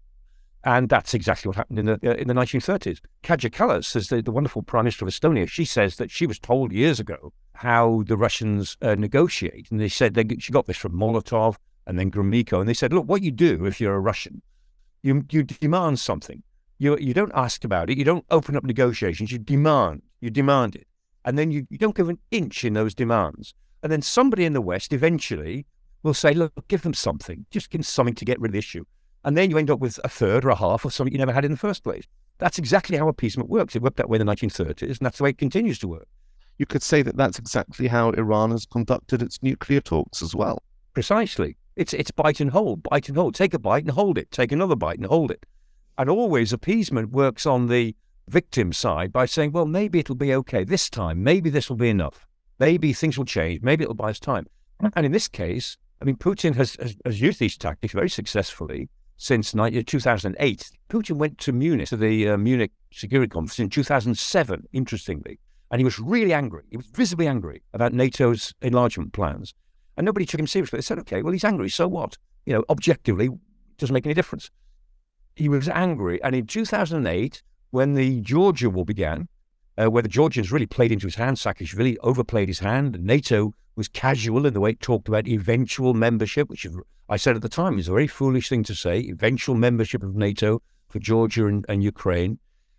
And that's exactly what happened in the uh, in the nineteen thirties. Kaja Kallas, as the, the wonderful Prime Minister of Estonia, she says that she was told years ago how the Russians uh, negotiate. And they said, they, she got this from Molotov and then Gromyko. And they said, look, what you do if you're a Russian, you, you demand something. You, you don't ask about it. You don't open up negotiations. You demand. You demand it. And then you, you don't give an inch in those demands. And then somebody in the West eventually will say, look, give them something. Just give them something to get rid of the issue. And then you end up with a third or a half of something you never had in the first place. That's exactly how appeasement works. It worked that way in the nineteen thirties, and that's the way it continues to work. You could say that that's exactly how Iran has conducted its nuclear talks as well. Precisely. It's it's bite and hold, bite and hold. Take a bite and hold it. Take another bite and hold it. And always appeasement works on the victim side by saying, well, maybe it'll be okay this time. Maybe this will be enough. Maybe things will change. Maybe it'll buy us time. And in this case, I mean, Putin has, has, has used these tactics very successfully since two thousand eight. Putin went to Munich, to the uh, Munich Security Conference in two thousand seven, interestingly. And he was really angry. He was visibly angry about NATO's enlargement plans. And nobody took him seriously. They said, okay, well, he's angry. So what? You know, objectively, it doesn't make any difference. He was angry. And in two thousand eight, when the Georgia war began, uh, where the Georgians really played into his hand, Saakashvili overplayed his hand, and NATO was casual in the way it talked about eventual membership, which I said at the time is a very foolish thing to say, eventual membership of NATO for Georgia and, and Ukraine.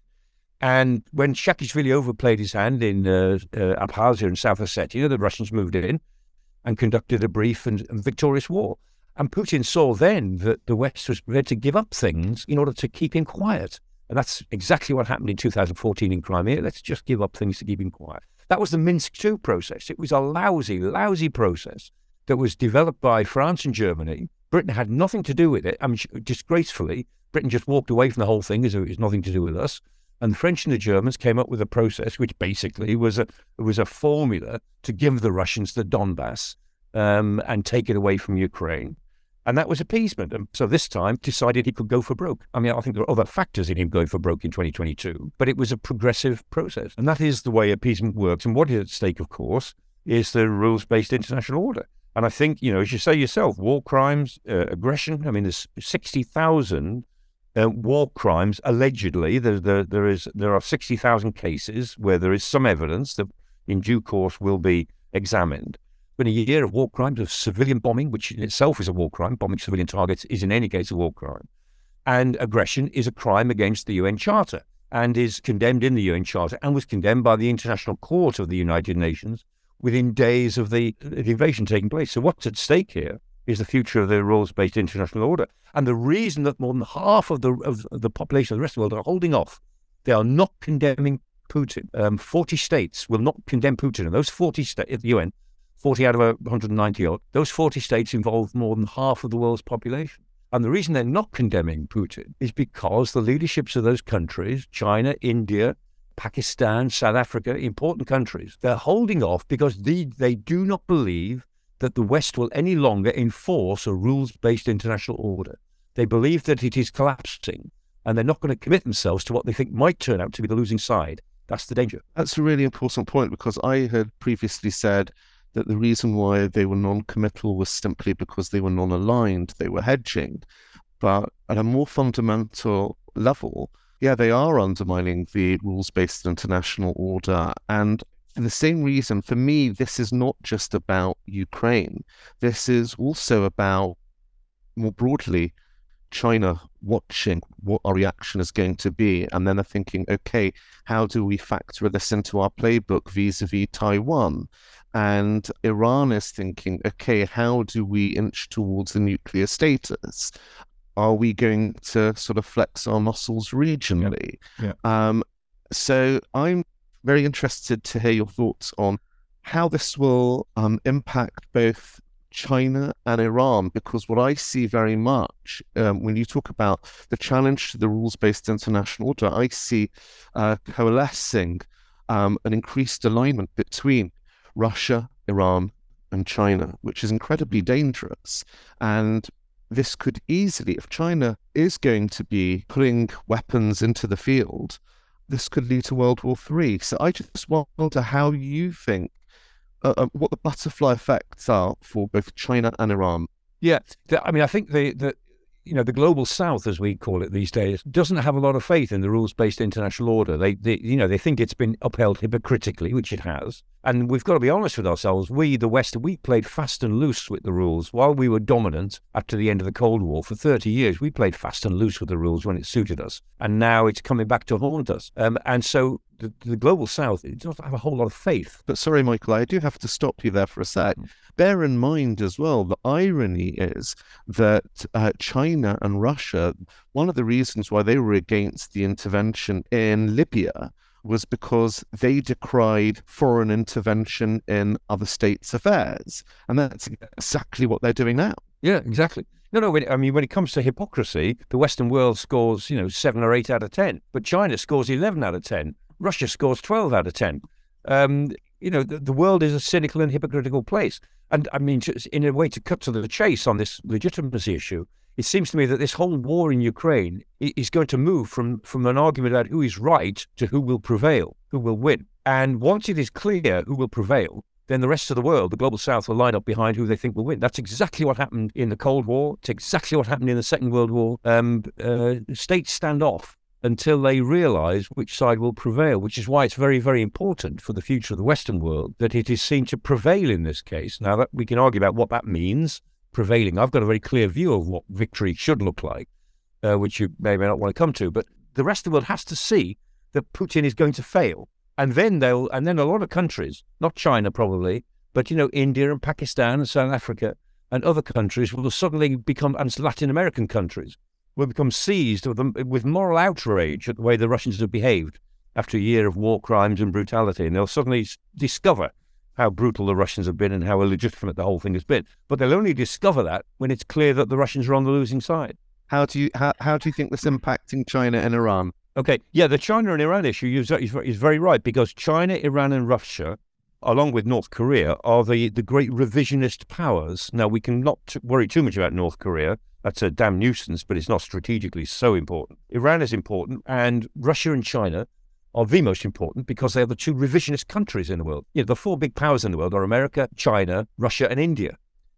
And when Saakashvili overplayed his hand in uh, uh, Abkhazia and South Ossetia, the Russians moved in and conducted a brief and, and victorious war. And Putin saw then that the West was prepared to give up things in order to keep him quiet. And that's exactly what happened in two thousand fourteen in Crimea. Let's just give up things to keep him quiet. That was the Minsk two process. It was a lousy, lousy process that was developed by France and Germany. Britain had nothing to do with it. I mean, disgracefully, Britain just walked away from the whole thing as though it was nothing to do with us. And the French and the Germans came up with a process which basically was a was a formula to give the Russians the Donbass um, and take it away from Ukraine. And that was appeasement. And so this time decided he could go for broke. I mean, I think there are other factors in him going for broke in twenty twenty-two, but it was a progressive process. And that is the way appeasement works. And what is at stake, of course, is the rules-based international order. And I think, you know, as you say yourself, war crimes, uh, aggression, I mean, there's sixty thousand uh, war crimes, allegedly. There, there, there, is, there are sixty thousand cases where there is some evidence that in due course will be examined. Been a year of war crimes, of civilian bombing, which in itself is a war crime. Bombing civilian targets is in any case a war crime. And aggression is a crime against the U N Charter and is condemned in the U N Charter and was condemned by the International Court of the United Nations within days of the, the invasion taking place. So what's at stake here is the future of the rules-based international order. And the reason that more than half of the of the population of the rest of the world are holding off, they are not condemning Putin. Um, forty states will not condemn Putin. And those forty states at the U N, forty out of one hundred ninety odd, those forty states involve more than half of the world's population. And the reason they're not condemning Putin is because the leaderships of those countries, China, India, Pakistan, South Africa, important countries, they're holding off because they, they do not believe that the West will any longer enforce a rules-based international order. They believe that it is collapsing, and they're not going to commit themselves to what they think might turn out to be the losing side. That's the danger. That's a really important point, because I had previously said that the reason why they were non-committal was simply because they were non-aligned, they were hedging. But at a more fundamental level, yeah, they are undermining the rules-based international order. And for the same reason, for me, this is not just about Ukraine. This is also about, more broadly, China watching what our reaction is going to be, and then are thinking, okay, how do we factor this into our playbook vis-a-vis Taiwan? And Iran is thinking, okay, how do we inch towards the nuclear status? Are we going to sort of flex our muscles regionally? Yeah. Yeah. Um, so I'm very interested to hear your thoughts on how this will um, impact both China and Iran, because what I see very much um, when you talk about the challenge to the rules-based international order, I see uh, coalescing um, an increased alignment between Russia, Iran, and China, which is incredibly dangerous. And this could easily, if China is going to be putting weapons into the field, this could lead to World War Three. So I just wonder how you think Uh, what the butterfly effects are for both China and Iran. Yeah, I mean, I think the, the you know the global South, as we call it these days, doesn't have a lot of faith in the rules-based international order. They, they you know, they think it's been upheld hypocritically, which it has. And we've got to be honest with ourselves. We, the West, we played fast and loose with the rules while we were dominant after the end of the Cold War. For thirty years, we played fast and loose with the rules when it suited us, and now it's coming back to haunt us. Um, and so. The, the global South, it doesn't have a whole lot of faith. But sorry, Michael, I do have to stop you there for a sec. Mm. Bear in mind as well, the irony is that uh, China and Russia, one of the reasons why they were against the intervention in Libya was because they decried foreign intervention in other states' affairs. And that's exactly what they're doing now. Yeah, exactly. No, no, when, I mean, when it comes to hypocrisy, the Western world scores, you know, seven or eight out of ten, but China scores eleven out of ten. Russia scores twelve out of ten. Um, you know, the, the world is a cynical and hypocritical place. And I mean, in a way to cut to the chase on this legitimacy issue, it seems to me that this whole war in Ukraine is going to move from, from an argument about who is right to who will prevail, who will win. And once it is clear who will prevail, then the rest of the world, the global South, will line up behind who they think will win. That's exactly what happened in the Cold War. It's exactly what happened in the Second World War. Um, uh, states stand off until they realize which side will prevail, which is why it's very, very important for the future of the Western world that it is seen to prevail in this case. Now, that we can argue about what that means, prevailing. I've got a very clear view of what victory should look like, uh, which you may or may not want to come to, but the rest of the world has to see that Putin is going to fail. And then they'll, and then a lot of countries, not China probably, but, you know, India and Pakistan and South Africa and other countries will suddenly become, and Latin American countries, will become seized with, them, with moral outrage at the way the Russians have behaved after a year of war crimes and brutality. And they'll suddenly discover how brutal the Russians have been and how illegitimate the whole thing has been. But they'll only discover that when it's clear that the Russians are on the losing side. How do you how, how do you think this impacting China and Iran? Okay, yeah, the China and Iran issue is, is, is very right, because China, Iran and Russia, along with North Korea, are the, the great revisionist powers. Now, we can not t- worry too much about North Korea. That's a damn nuisance, but it's not strategically so important. Iran is important, and Russia and China are the most important because they are the two revisionist countries in the world. You know, the four big powers in the world are America, China, Russia, and India.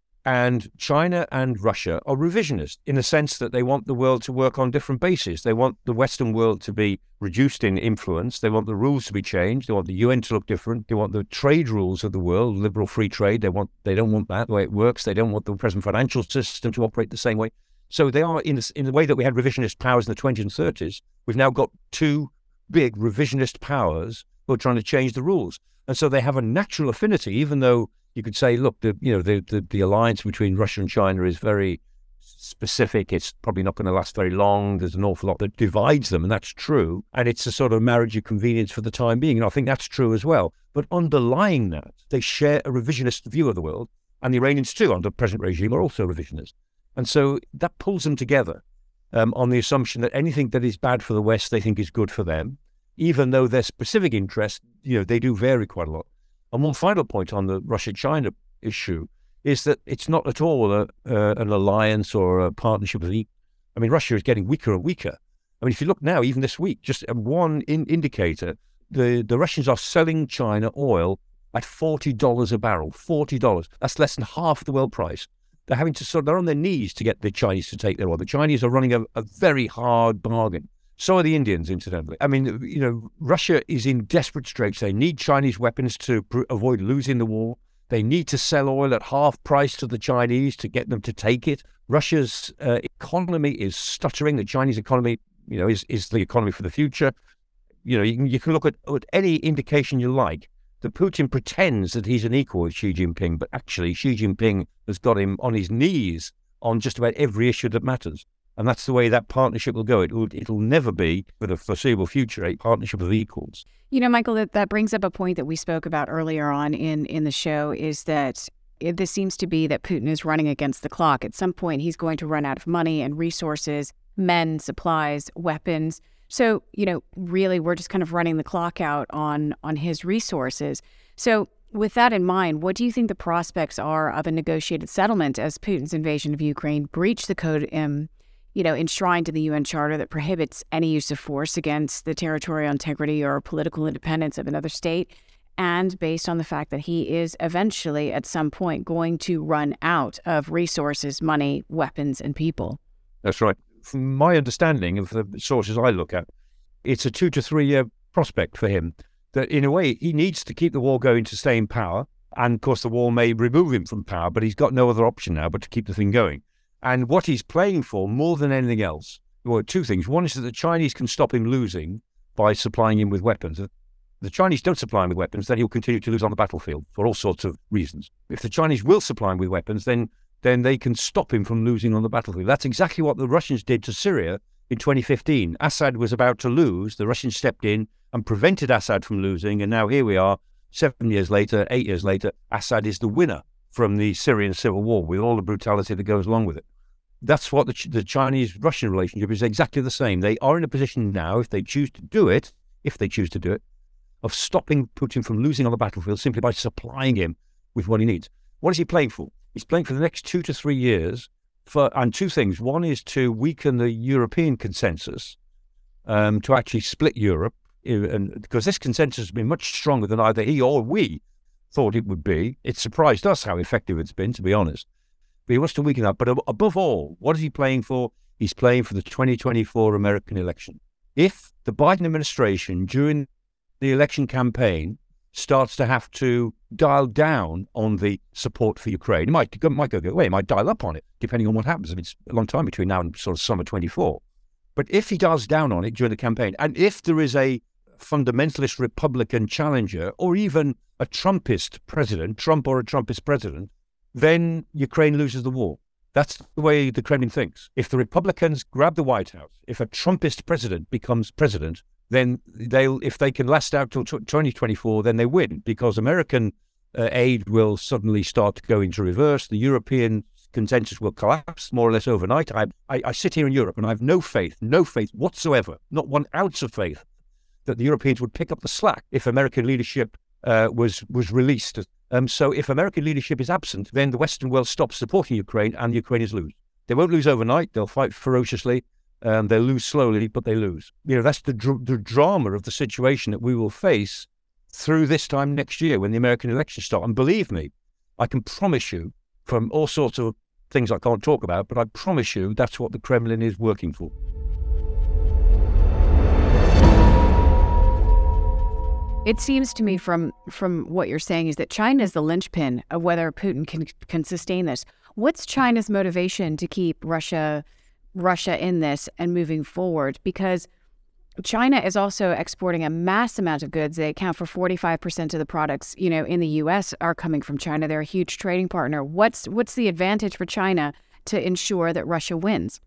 And China and Russia are revisionist in the sense that they want the world to work on different bases. They want the Western world to be reduced in influence. They want the rules to be changed. They want the U N to look different. They want the trade rules of the world, liberal free trade. They want. They don't want that the way it works. They don't want the present financial system to operate the same way. So they are in the, in the way that we had revisionist powers in the twenties and thirties. We've now got two big revisionist powers who are trying to change the rules. And so they have a natural affinity, even though You could say, look, the you know the, the, the alliance between Russia and China is very specific. It's probably not going to last very long. There's an awful lot that divides them, and that's true. And it's a sort of marriage of convenience for the time being, and I think that's true as well. But underlying that, they share a revisionist view of the world, and the Iranians too, under the present regime, are also revisionist. And so that pulls them together um, on the assumption that anything that is bad for the West, they think is good for them, even though their specific interests, you know, they do vary quite a lot. And one final point on the Russia-China issue is that it's not at all a, uh, an alliance or a partnership with the... I mean, Russia is getting weaker and weaker. I mean, if you look now, even this week, just one in indicator, the, the Russians are selling China oil at forty dollars a barrel, forty dollars. That's less than half the world price. They're having to sort they're on their knees to get the Chinese to take their oil. The Chinese are running a, a very hard bargain. So are the Indians, incidentally. I mean, you know, Russia is in desperate straits. They need Chinese weapons to pr- avoid losing the war. They need to sell oil at half price to the Chinese to get them to take it. Russia's uh, economy is stuttering. The Chinese economy, you know, is, is the economy for the future. You know, you can, you can look at, at any indication you like that Putin pretends that he's an equal with Xi Jinping, but actually Xi Jinping has got him on his knees on just about every issue that matters. And that's the way that partnership will go. It will, it'll never be, for the foreseeable future, a partnership of equals. You know, Michael, that, that brings up a point that we spoke about earlier on in, in the show, is that it, this seems to be that Putin is running against the clock. At some point, he's going to run out of money and resources, men, supplies, weapons. So, you know, really, we're just kind of running the clock out on, on his resources. So with that in mind, what do you think the prospects are of a negotiated settlement as Putin's invasion of Ukraine breached the code um, you know, enshrined in the U N Charter that prohibits any use of force against the territorial integrity or political independence of another state, and based on the fact that he is eventually, at some point, going to run out of resources, money, weapons, and people? That's right. From my understanding of the sources I look at, it's a two to three year prospect for him, that in a way he needs to keep the war going to stay in power. And of course, the war may remove him from power, but he's got no other option now but to keep the thing going. And what he's playing for more than anything else, well, two things. One is that the Chinese can stop him losing by supplying him with weapons. If the Chinese don't supply him with weapons, then he'll continue to lose on the battlefield for all sorts of reasons. If the Chinese will supply him with weapons, then then they can stop him from losing on the battlefield. That's exactly what the Russians did to Syria in twenty fifteen. Assad was about to lose. The Russians stepped in and prevented Assad from losing. And now here we are, seven years later, eight years later, Assad is the winner from the Syrian civil war with all the brutality that goes along with it. That's what the, the Chinese-Russian relationship is, exactly the same. They are in a position now, if they choose to do it, if they choose to do it, of stopping Putin from losing on the battlefield simply by supplying him with what he needs. What is he playing for? He's playing for the next two to three years for, and two things. One is to weaken the European consensus, um, to actually split Europe, and because this consensus has been much stronger than either he or we thought it would be. It surprised us how effective it's been, to be honest. But he wants to weaken that. But above all, what is he playing for? He's playing for the twenty twenty-four American election. If the Biden administration, during the election campaign, starts to have to dial down on the support for Ukraine, it might go, might go away, it might dial up on it, depending on what happens. I mean, it's a long time between now and sort of summer twenty-four. But if he dials down on it during the campaign, and if there is a fundamentalist Republican challenger, or even a Trumpist president, Trump or a Trumpist president, then Ukraine loses the war. That's the way the Kremlin thinks. If the Republicans grab the White House, if a Trumpist president becomes president, then they'll, if they can last out till twenty twenty-four, then they win, because American uh, aid will suddenly start to go into reverse. The European consensus will collapse more or less overnight. I, I, I sit here in Europe and I have no faith, no faith whatsoever, not one ounce of faith that the Europeans would pick up the slack if American leadership uh, was was released. Um, so if American leadership is absent, then the Western world stops supporting Ukraine and the Ukrainians lose. They won't lose overnight. They'll fight ferociously. Um, they'll lose slowly, but they lose. You know, that's the, dr- the drama of the situation that we will face through this time next year when the American elections start. And believe me, I can promise you, from all sorts of things I can't talk about, but I promise you that's what the Kremlin is working for. It seems to me from from what you're saying is that China is the linchpin of whether Putin can can sustain this. What's China's motivation to keep Russia Russia in this and moving forward? Because China is also exporting a mass amount of goods. They account for forty-five percent of the products, you know, in the U S are coming from China. They're a huge trading partner. What's what's the advantage for China to ensure that Russia wins?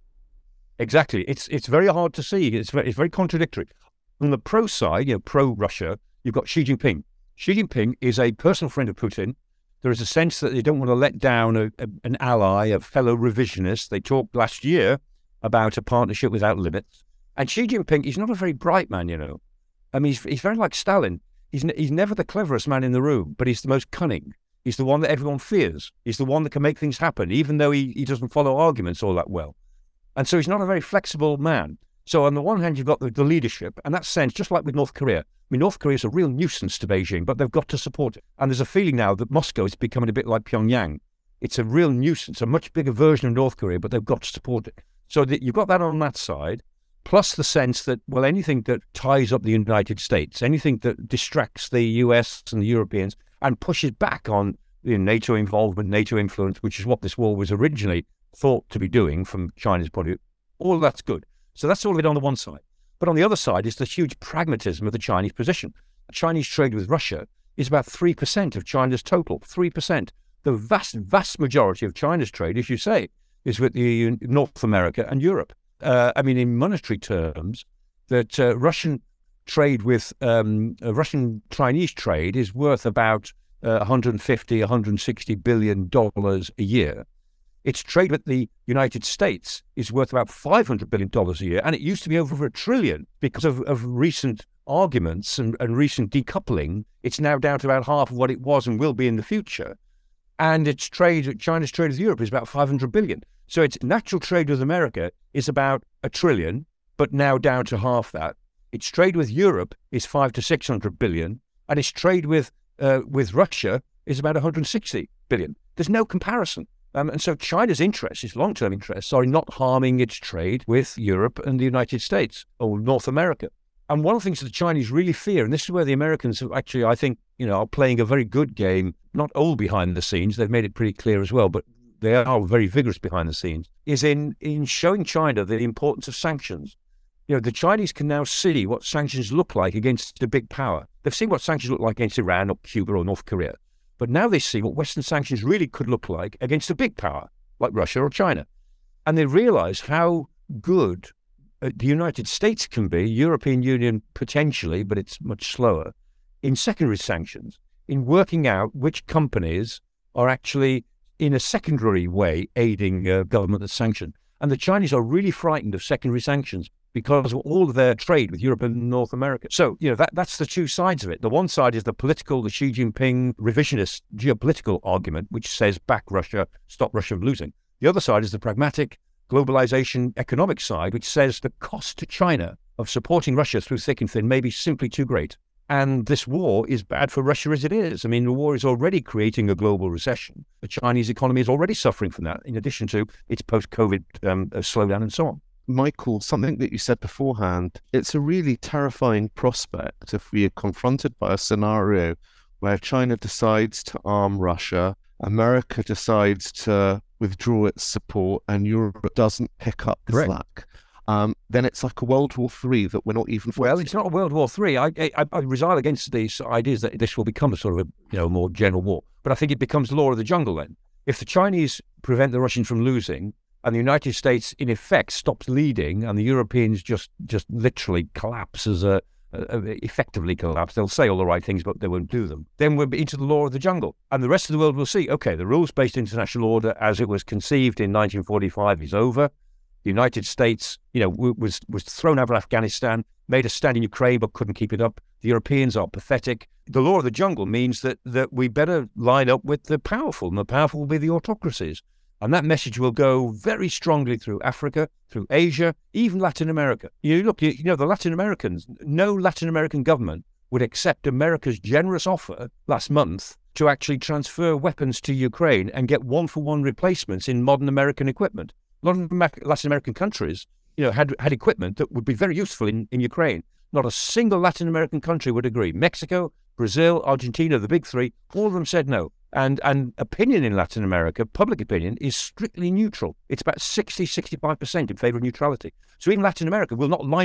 Exactly. It's it's very hard to see. It's very, it's very contradictory. On the pro side, you know, pro-Russia, you've got Xi Jinping. Xi Jinping is a personal friend of Putin. There is a sense that they don't want to let down a, a, an ally, a fellow revisionist. They talked last year about a partnership without limits. And Xi Jinping, he's not a very bright man, you know. I mean, he's, he's very like Stalin. He's, he's never the cleverest man in the room, but he's the most cunning. He's the one that everyone fears. He's the one that can make things happen, even though he, he doesn't follow arguments all that well. And so he's not a very flexible man. So on the one hand, you've got the, the leadership, and that sense, just like with North Korea. I mean, North Korea is a real nuisance to Beijing, but they've got to support it. And there's a feeling now that Moscow is becoming a bit like Pyongyang. It's a real nuisance, a much bigger version of North Korea, but they've got to support it. So the, you've got that on that side, plus the sense that, well, anything that ties up the United States, anything that distracts the U S and the Europeans and pushes back on you know, NATO involvement, NATO influence, which is what this war was originally thought to be doing from China's point of view, all that's good. So that's all of it on the one side. But on the other side is the huge pragmatism of the Chinese position. Chinese trade with Russia is about three percent of China's total, three percent. The vast, vast majority of China's trade, as you say, is with the North America and Europe. Uh, I mean, in monetary terms, that uh, Russian trade with um, uh, Russian Chinese trade is worth about uh, one hundred fifty, one hundred sixty billion dollars a year. Its trade with the United States is worth about five hundred billion dollars a year, and it used to be over a trillion because of, of recent arguments and, and recent decoupling. It's now down to about half of what it was and will be in the future. And its trade, China's trade with Europe is about five hundred billion. So its natural trade with America is about a trillion, but now down to half that. Its trade with Europe is five to six hundred billion, and its trade with uh, with Russia is about one hundred sixty billion. There's no comparison. Um, and so China's interests, its long-term interests, are in not harming its trade with Europe and the United States or North America. And one of the things that the Chinese really fear, and this is where the Americans have actually, I think, you know, are playing a very good game, not all behind the scenes, they've made it pretty clear as well, but they are very vigorous behind the scenes, is in, in showing China the importance of sanctions. You know, the Chinese can now see what sanctions look like against a big power. They've seen what sanctions look like against Iran or Cuba or North Korea. But now they see what Western sanctions really could look like against a big power like Russia or China. And they realize how good uh, the United States can be, European Union potentially, but it's much slower, in secondary sanctions, in working out which companies are actually in a secondary way aiding uh, government that's sanctioned. And the Chinese are really frightened of secondary sanctions because of all of their trade with Europe and North America. So, you know, that that's the two sides of it. The one side is the political, the Xi Jinping revisionist geopolitical argument, which says back Russia, stop Russia from losing. The other side is the pragmatic globalization economic side, which says the cost to China of supporting Russia through thick and thin may be simply too great. And this war is bad for Russia as it is. I mean, the war is already creating a global recession. The Chinese economy is already suffering from that, in addition to its post-COVID um, slowdown and so on. Michael, something that you said beforehand, it's a really terrifying prospect if we are confronted by a scenario where China decides to arm Russia, America decides to withdraw its support, and Europe doesn't pick up the slack. Um, then it's like a World War Three that we're not even... Well, it's not a World War Three. I, I, I resile against these ideas that this will become a sort of a you know more general war. But I think it becomes law of the jungle then. If the Chinese prevent the Russians from losing, and the United States, in effect, stops leading, and the Europeans just, just literally collapse as a, a, a effectively collapse. They'll say all the right things, but they won't do them. Then we're into the law of the jungle, and the rest of the world will see. Okay, the rules-based international order, as it was conceived in nineteen forty-five, is over. The United States, you know, was was thrown out of Afghanistan, made a stand in Ukraine, but couldn't keep it up. The Europeans are pathetic. The law of the jungle means that that we better line up with the powerful, and the powerful will be the autocracies. And that message will go very strongly through Africa, through Asia, even Latin America. You look, you know, the Latin Americans, no Latin American government would accept America's generous offer last month to actually transfer weapons to Ukraine and get one-for-one replacements in modern American equipment. A lot of Latin American countries, you know, had had equipment that would be very useful in, in Ukraine. Not a single Latin American country would agree. Mexico, Brazil, Argentina, the big three, all of them said no. And and opinion in Latin America, public opinion, is strictly neutral. It's about sixty, sixty-five percent in favor of neutrality. So even Latin America will not line up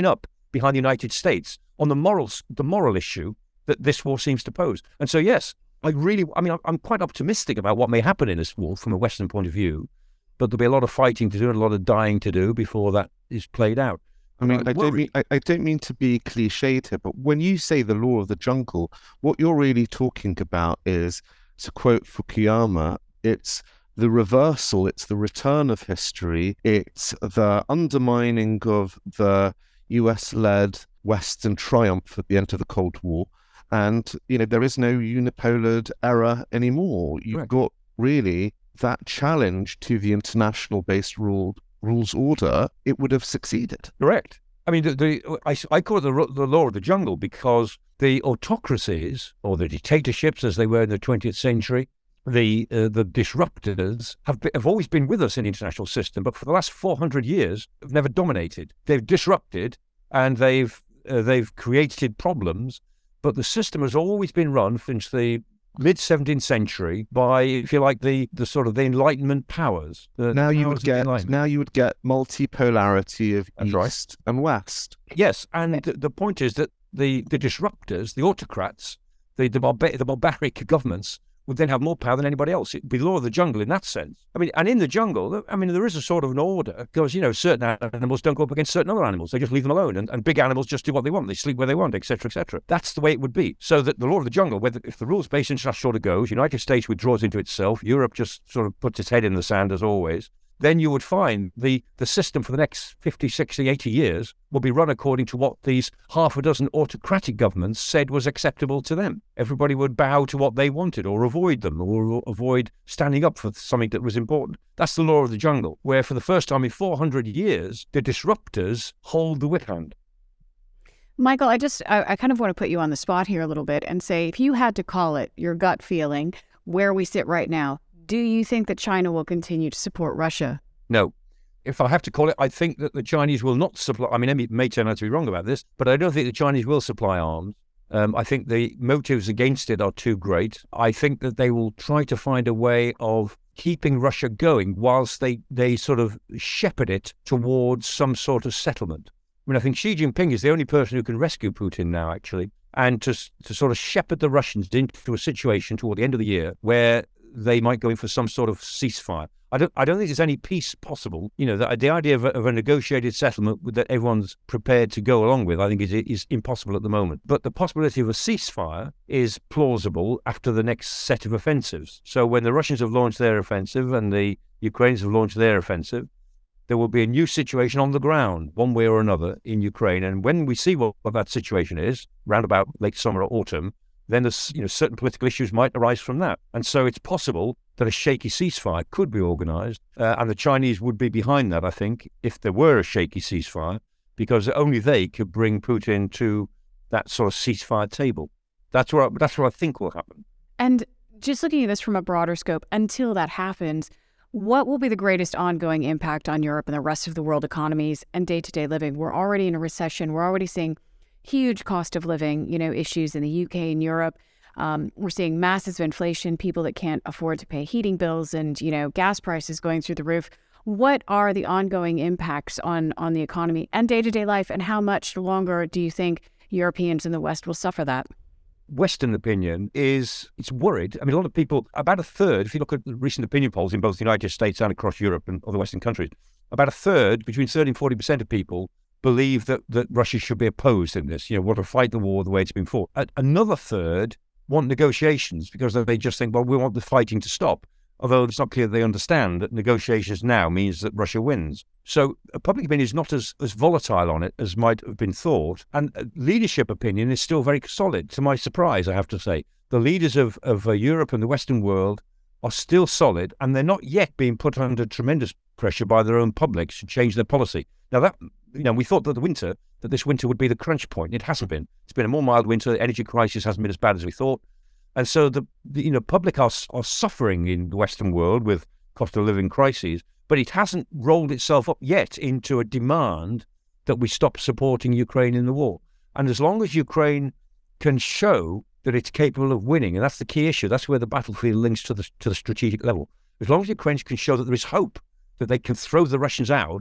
behind the United States on the moral, the moral issue that this war seems to pose. And so, yes, I really, I mean, I'm quite optimistic about what may happen in this war from a Western point of view, but there'll be a lot of fighting to do and a lot of dying to do before that is played out. I mean, I don't mean, I, I don't mean to be cliched here, but when you say the law of the jungle, what you're really talking about is, to quote Fukuyama, it's the reversal, it's the return of history, it's the undermining of the U S-led Western triumph at the end of the Cold War. And, you know, there is no unipolar era anymore. You've Correct. got really that challenge to the international-based rule, rules order. It would have succeeded. Correct. I mean, the, the, I, I call it the, the law of the jungle because the autocracies, or the dictatorships as they were in the twentieth century, the uh, the disruptors have be, have always been with us in the international system, but for the last four hundred years, have never dominated. They've disrupted and they've uh, they've created problems, but the system has always been run since the mid seventeenth century by, if you like, the the sort of the Enlightenment powers. The Now you powers would of get Enlightenment. now you would get multipolarity of That's East right. and West. Yes, and the, the point is that the, the disruptors, the autocrats, the the, barba- the barbaric governments would then have more power than anybody else. It'd be the law of the jungle in that sense. I mean, and in the jungle, I mean, there is a sort of an order because, you know, certain animals don't go up against certain other animals. They just leave them alone. And, and big animals just do what they want. They sleep where they want, et cetera, et cetera. That's the way it would be. So that the law of the jungle, whether if the rules-based international order goes, United States withdraws into itself, Europe just sort of puts its head in the sand as always, then you would find the, the system for the next fifty, sixty, eighty years will be run according to what these half a dozen autocratic governments said was acceptable to them. Everybody would bow to what they wanted or avoid them or avoid standing up for something that was important. That's the law of the jungle, where for the first time in four hundred years, the disruptors hold the whip hand. Michael, I just, I, I kind of want to put you on the spot here a little bit and say, if you had to call it your gut feeling, where we sit right now, do you think that China will continue to support Russia? No. If I have to call it, I think that the Chinese will not supply, I mean, it may turn out to be wrong about this, but I don't think the Chinese will supply arms. Um, I think the motives against it are too great. I think that they will try to find a way of keeping Russia going whilst they, they sort of shepherd it towards some sort of settlement. I mean, I think Xi Jinping is the only person who can rescue Putin now, actually, and to to sort of shepherd the Russians into a situation toward the end of the year where they might go in for some sort of ceasefire. I don't I don't think there's any peace possible. You know, the, the idea of a, of a negotiated settlement that everyone's prepared to go along with, I think is is impossible at the moment. But the possibility of a ceasefire is plausible after the next set of offensives. So when the Russians have launched their offensive and the Ukrainians have launched their offensive, there will be a new situation on the ground, one way or another, in Ukraine. And when we see what, what that situation is, round about late summer or autumn, then there's, you know, certain political issues might arise from that. And so it's possible that a shaky ceasefire could be organised, uh, and the Chinese would be behind that, I think, if there were a shaky ceasefire, because only they could bring Putin to that sort of ceasefire table. That's what I, that's what I think will happen. And just looking at this from a broader scope, until that happens, what will be the greatest ongoing impact on Europe and the rest of the world economies and day-to-day living? We're already in a recession. We're already seeing huge cost of living, you know, issues in the U K and Europe. Um, we're seeing massive inflation, people that can't afford to pay heating bills and, you know, gas prices going through the roof. What are the ongoing impacts on, on the economy and day-to-day life, and how much longer do you think Europeans in the West will suffer that? Western opinion is, it's worried. I mean, a lot of people, about a third, if you look at the recent opinion polls in both the United States and across Europe and other Western countries, about a third, between thirty and forty percent of people believe that, that Russia should be opposed in this, you know, want to fight the war the way it's been fought. Another third want negotiations because they just think, well, we want the fighting to stop. Although it's not clear they understand that negotiations now means that Russia wins. So uh, public opinion is not as, as volatile on it as might have been thought. And uh, leadership opinion is still very solid, to my surprise, I have to say. The leaders of, of uh, Europe and the Western world are still solid, and they're not yet being put under tremendous pressure by their own publics to change their policy. Now, that, you know, we thought that the winter, that this winter would be the crunch point. It hasn't been. It's been a more mild winter. The energy crisis hasn't been as bad as we thought. And so the, the you know public are, are suffering in the Western world with cost of living crises, but it hasn't rolled itself up yet into a demand that we stop supporting Ukraine in the war. And as long as Ukraine can show that it's capable of winning, and that's the key issue, that's where the battlefield links to the to the strategic level. As long as Ukraine can show that there is hope, that they can throw the Russians out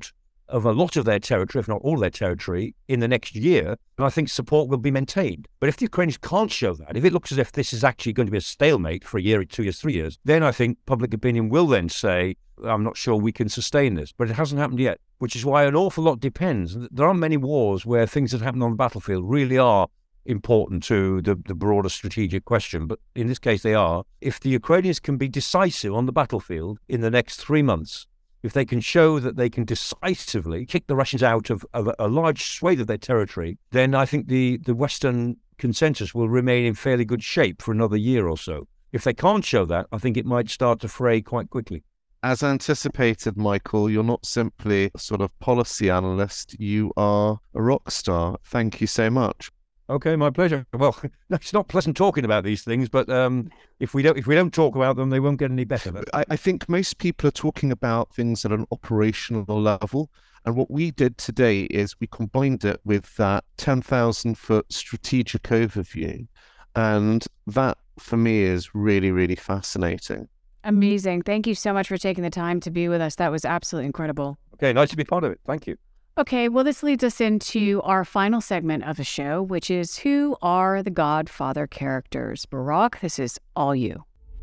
of a lot of their territory, if not all their territory, in the next year, and I think support will be maintained. But if the Ukrainians can't show that, if it looks as if this is actually going to be a stalemate for a year, two years, three years, then I think public opinion will then say, I'm not sure we can sustain this. But it hasn't happened yet, which is why an awful lot depends. There aren't many wars where things that happen on the battlefield really are important to the, the broader strategic question. But in this case, they are. If the Ukrainians can be decisive on the battlefield in the next three months, if they can show that they can decisively kick the Russians out of, of a large swathe of their territory, then I think the, the Western consensus will remain in fairly good shape for another year or so. If they can't show that, I think it might start to fray quite quickly. As anticipated, Michael, you're not simply a sort of policy analyst, you are a rock star. Thank you so much. Okay, my pleasure. Well, it's not pleasant talking about these things, but um, if we don't if we don't talk about them, they won't get any better. I, I think most people are talking about things at an operational level, and what we did today is we combined it with that ten thousand foot strategic overview, and that, for me, is really, really fascinating. Amazing. Thank you so much for taking the time to be with us. That was absolutely incredible. Okay, nice to be part of it. Thank you. Okay, well, this leads us into our final segment of the show, which is who are the Godfather characters? Barak, this is all you.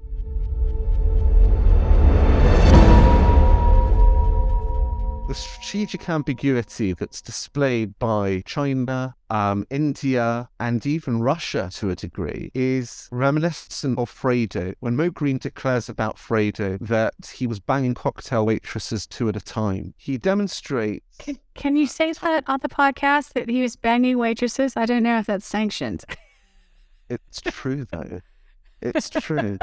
The strategic ambiguity that's displayed by China, um, India, and even Russia to a degree is reminiscent of Fredo. When Mo Green declares about Fredo that he was banging cocktail waitresses two at a time, he demonstrates... Can, can you say that on the podcast, that he was banging waitresses? I don't know if that's sanctioned. It's true, though. It's true.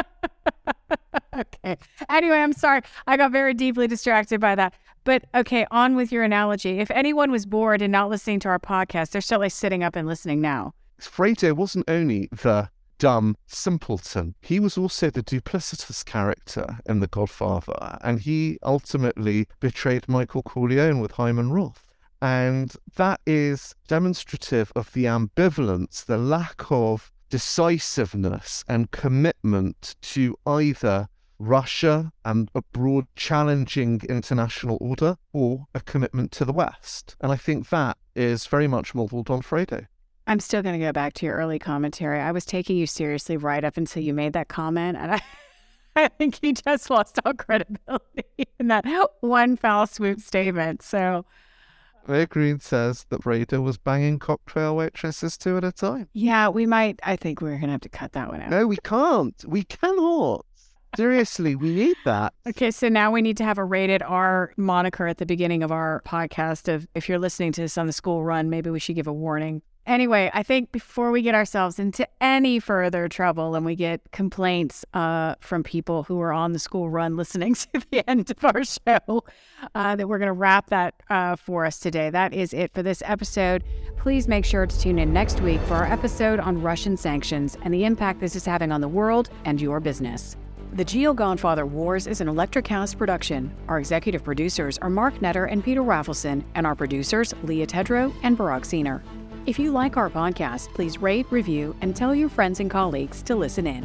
Okay. Anyway, I'm sorry. I got very deeply distracted by that. But okay, on with your analogy. If anyone was bored and not listening to our podcast, they're certainly sitting up and listening now. Fredo wasn't only the dumb simpleton, he was also the duplicitous character in The Godfather, and he ultimately betrayed Michael Corleone with Hyman Roth. And that is demonstrative of the ambivalence, the lack of decisiveness and commitment to either Russia and a broad challenging international order, or a commitment to the West. And I think that is very much modelled on Fredo. I'm still going to go back to your early commentary. I was taking you seriously right up until you made that comment, and I, I think you just lost all credibility in that one foul swoop statement. So, Mo Green says that Fredo was banging cocktail waitresses two at a time. Yeah, we might. I think we're going to have to cut that one out. No, we can't. We cannot. Seriously, we need that. Okay, so now we need to have a rated R moniker at the beginning of our podcast of, if you're listening to this on the school run, maybe we should give a warning. Anyway, I think before we get ourselves into any further trouble and we get complaints uh, from people who are on the school run listening to the end of our show, uh, that we're going to wrap that uh, for us today. That is it for this episode. Please make sure to tune in next week for our episode on Russian sanctions and the impact this is having on the world and your business. The Geo-Godfather Wars is an Electric House production. Our executive producers are Mark Netter and Peter Raffleson, and our producers, Leah Tedrow and Barak Zener. If you like our podcast, please rate, review, and tell your friends and colleagues to listen in.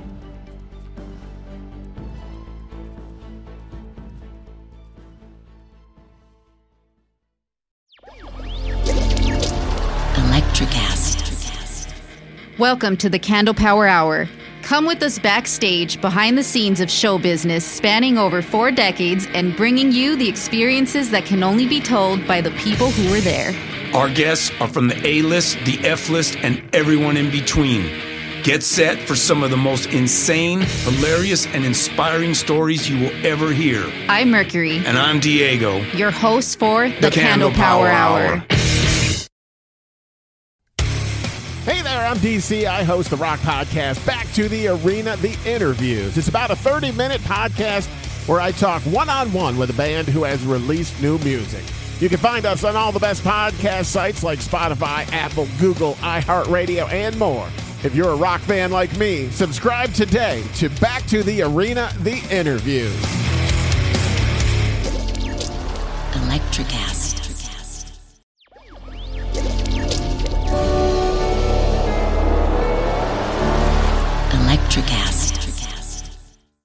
Electricast. Welcome to the Candle Power Hour. Come with us backstage behind the scenes of show business spanning over four decades and bringing you the experiences that can only be told by the people who were there. Our guests are from the A-list, the F-list, and everyone in between. Get set for some of the most insane, hilarious, and inspiring stories you will ever hear. I'm Mercury. And I'm Diego. Your hosts for The, the Candle, Candle Power, Power Hour. Hour. Hey there, I'm D C. I host the rock podcast, Back to the Arena, The Interviews. It's about a thirty-minute podcast where I talk one-on-one with a band who has released new music. You can find us on all the best podcast sites like Spotify, Apple, Google, iHeartRadio, and more. If you're a rock fan like me, subscribe today to Back to the Arena, The Interviews. Electricast. Electricast.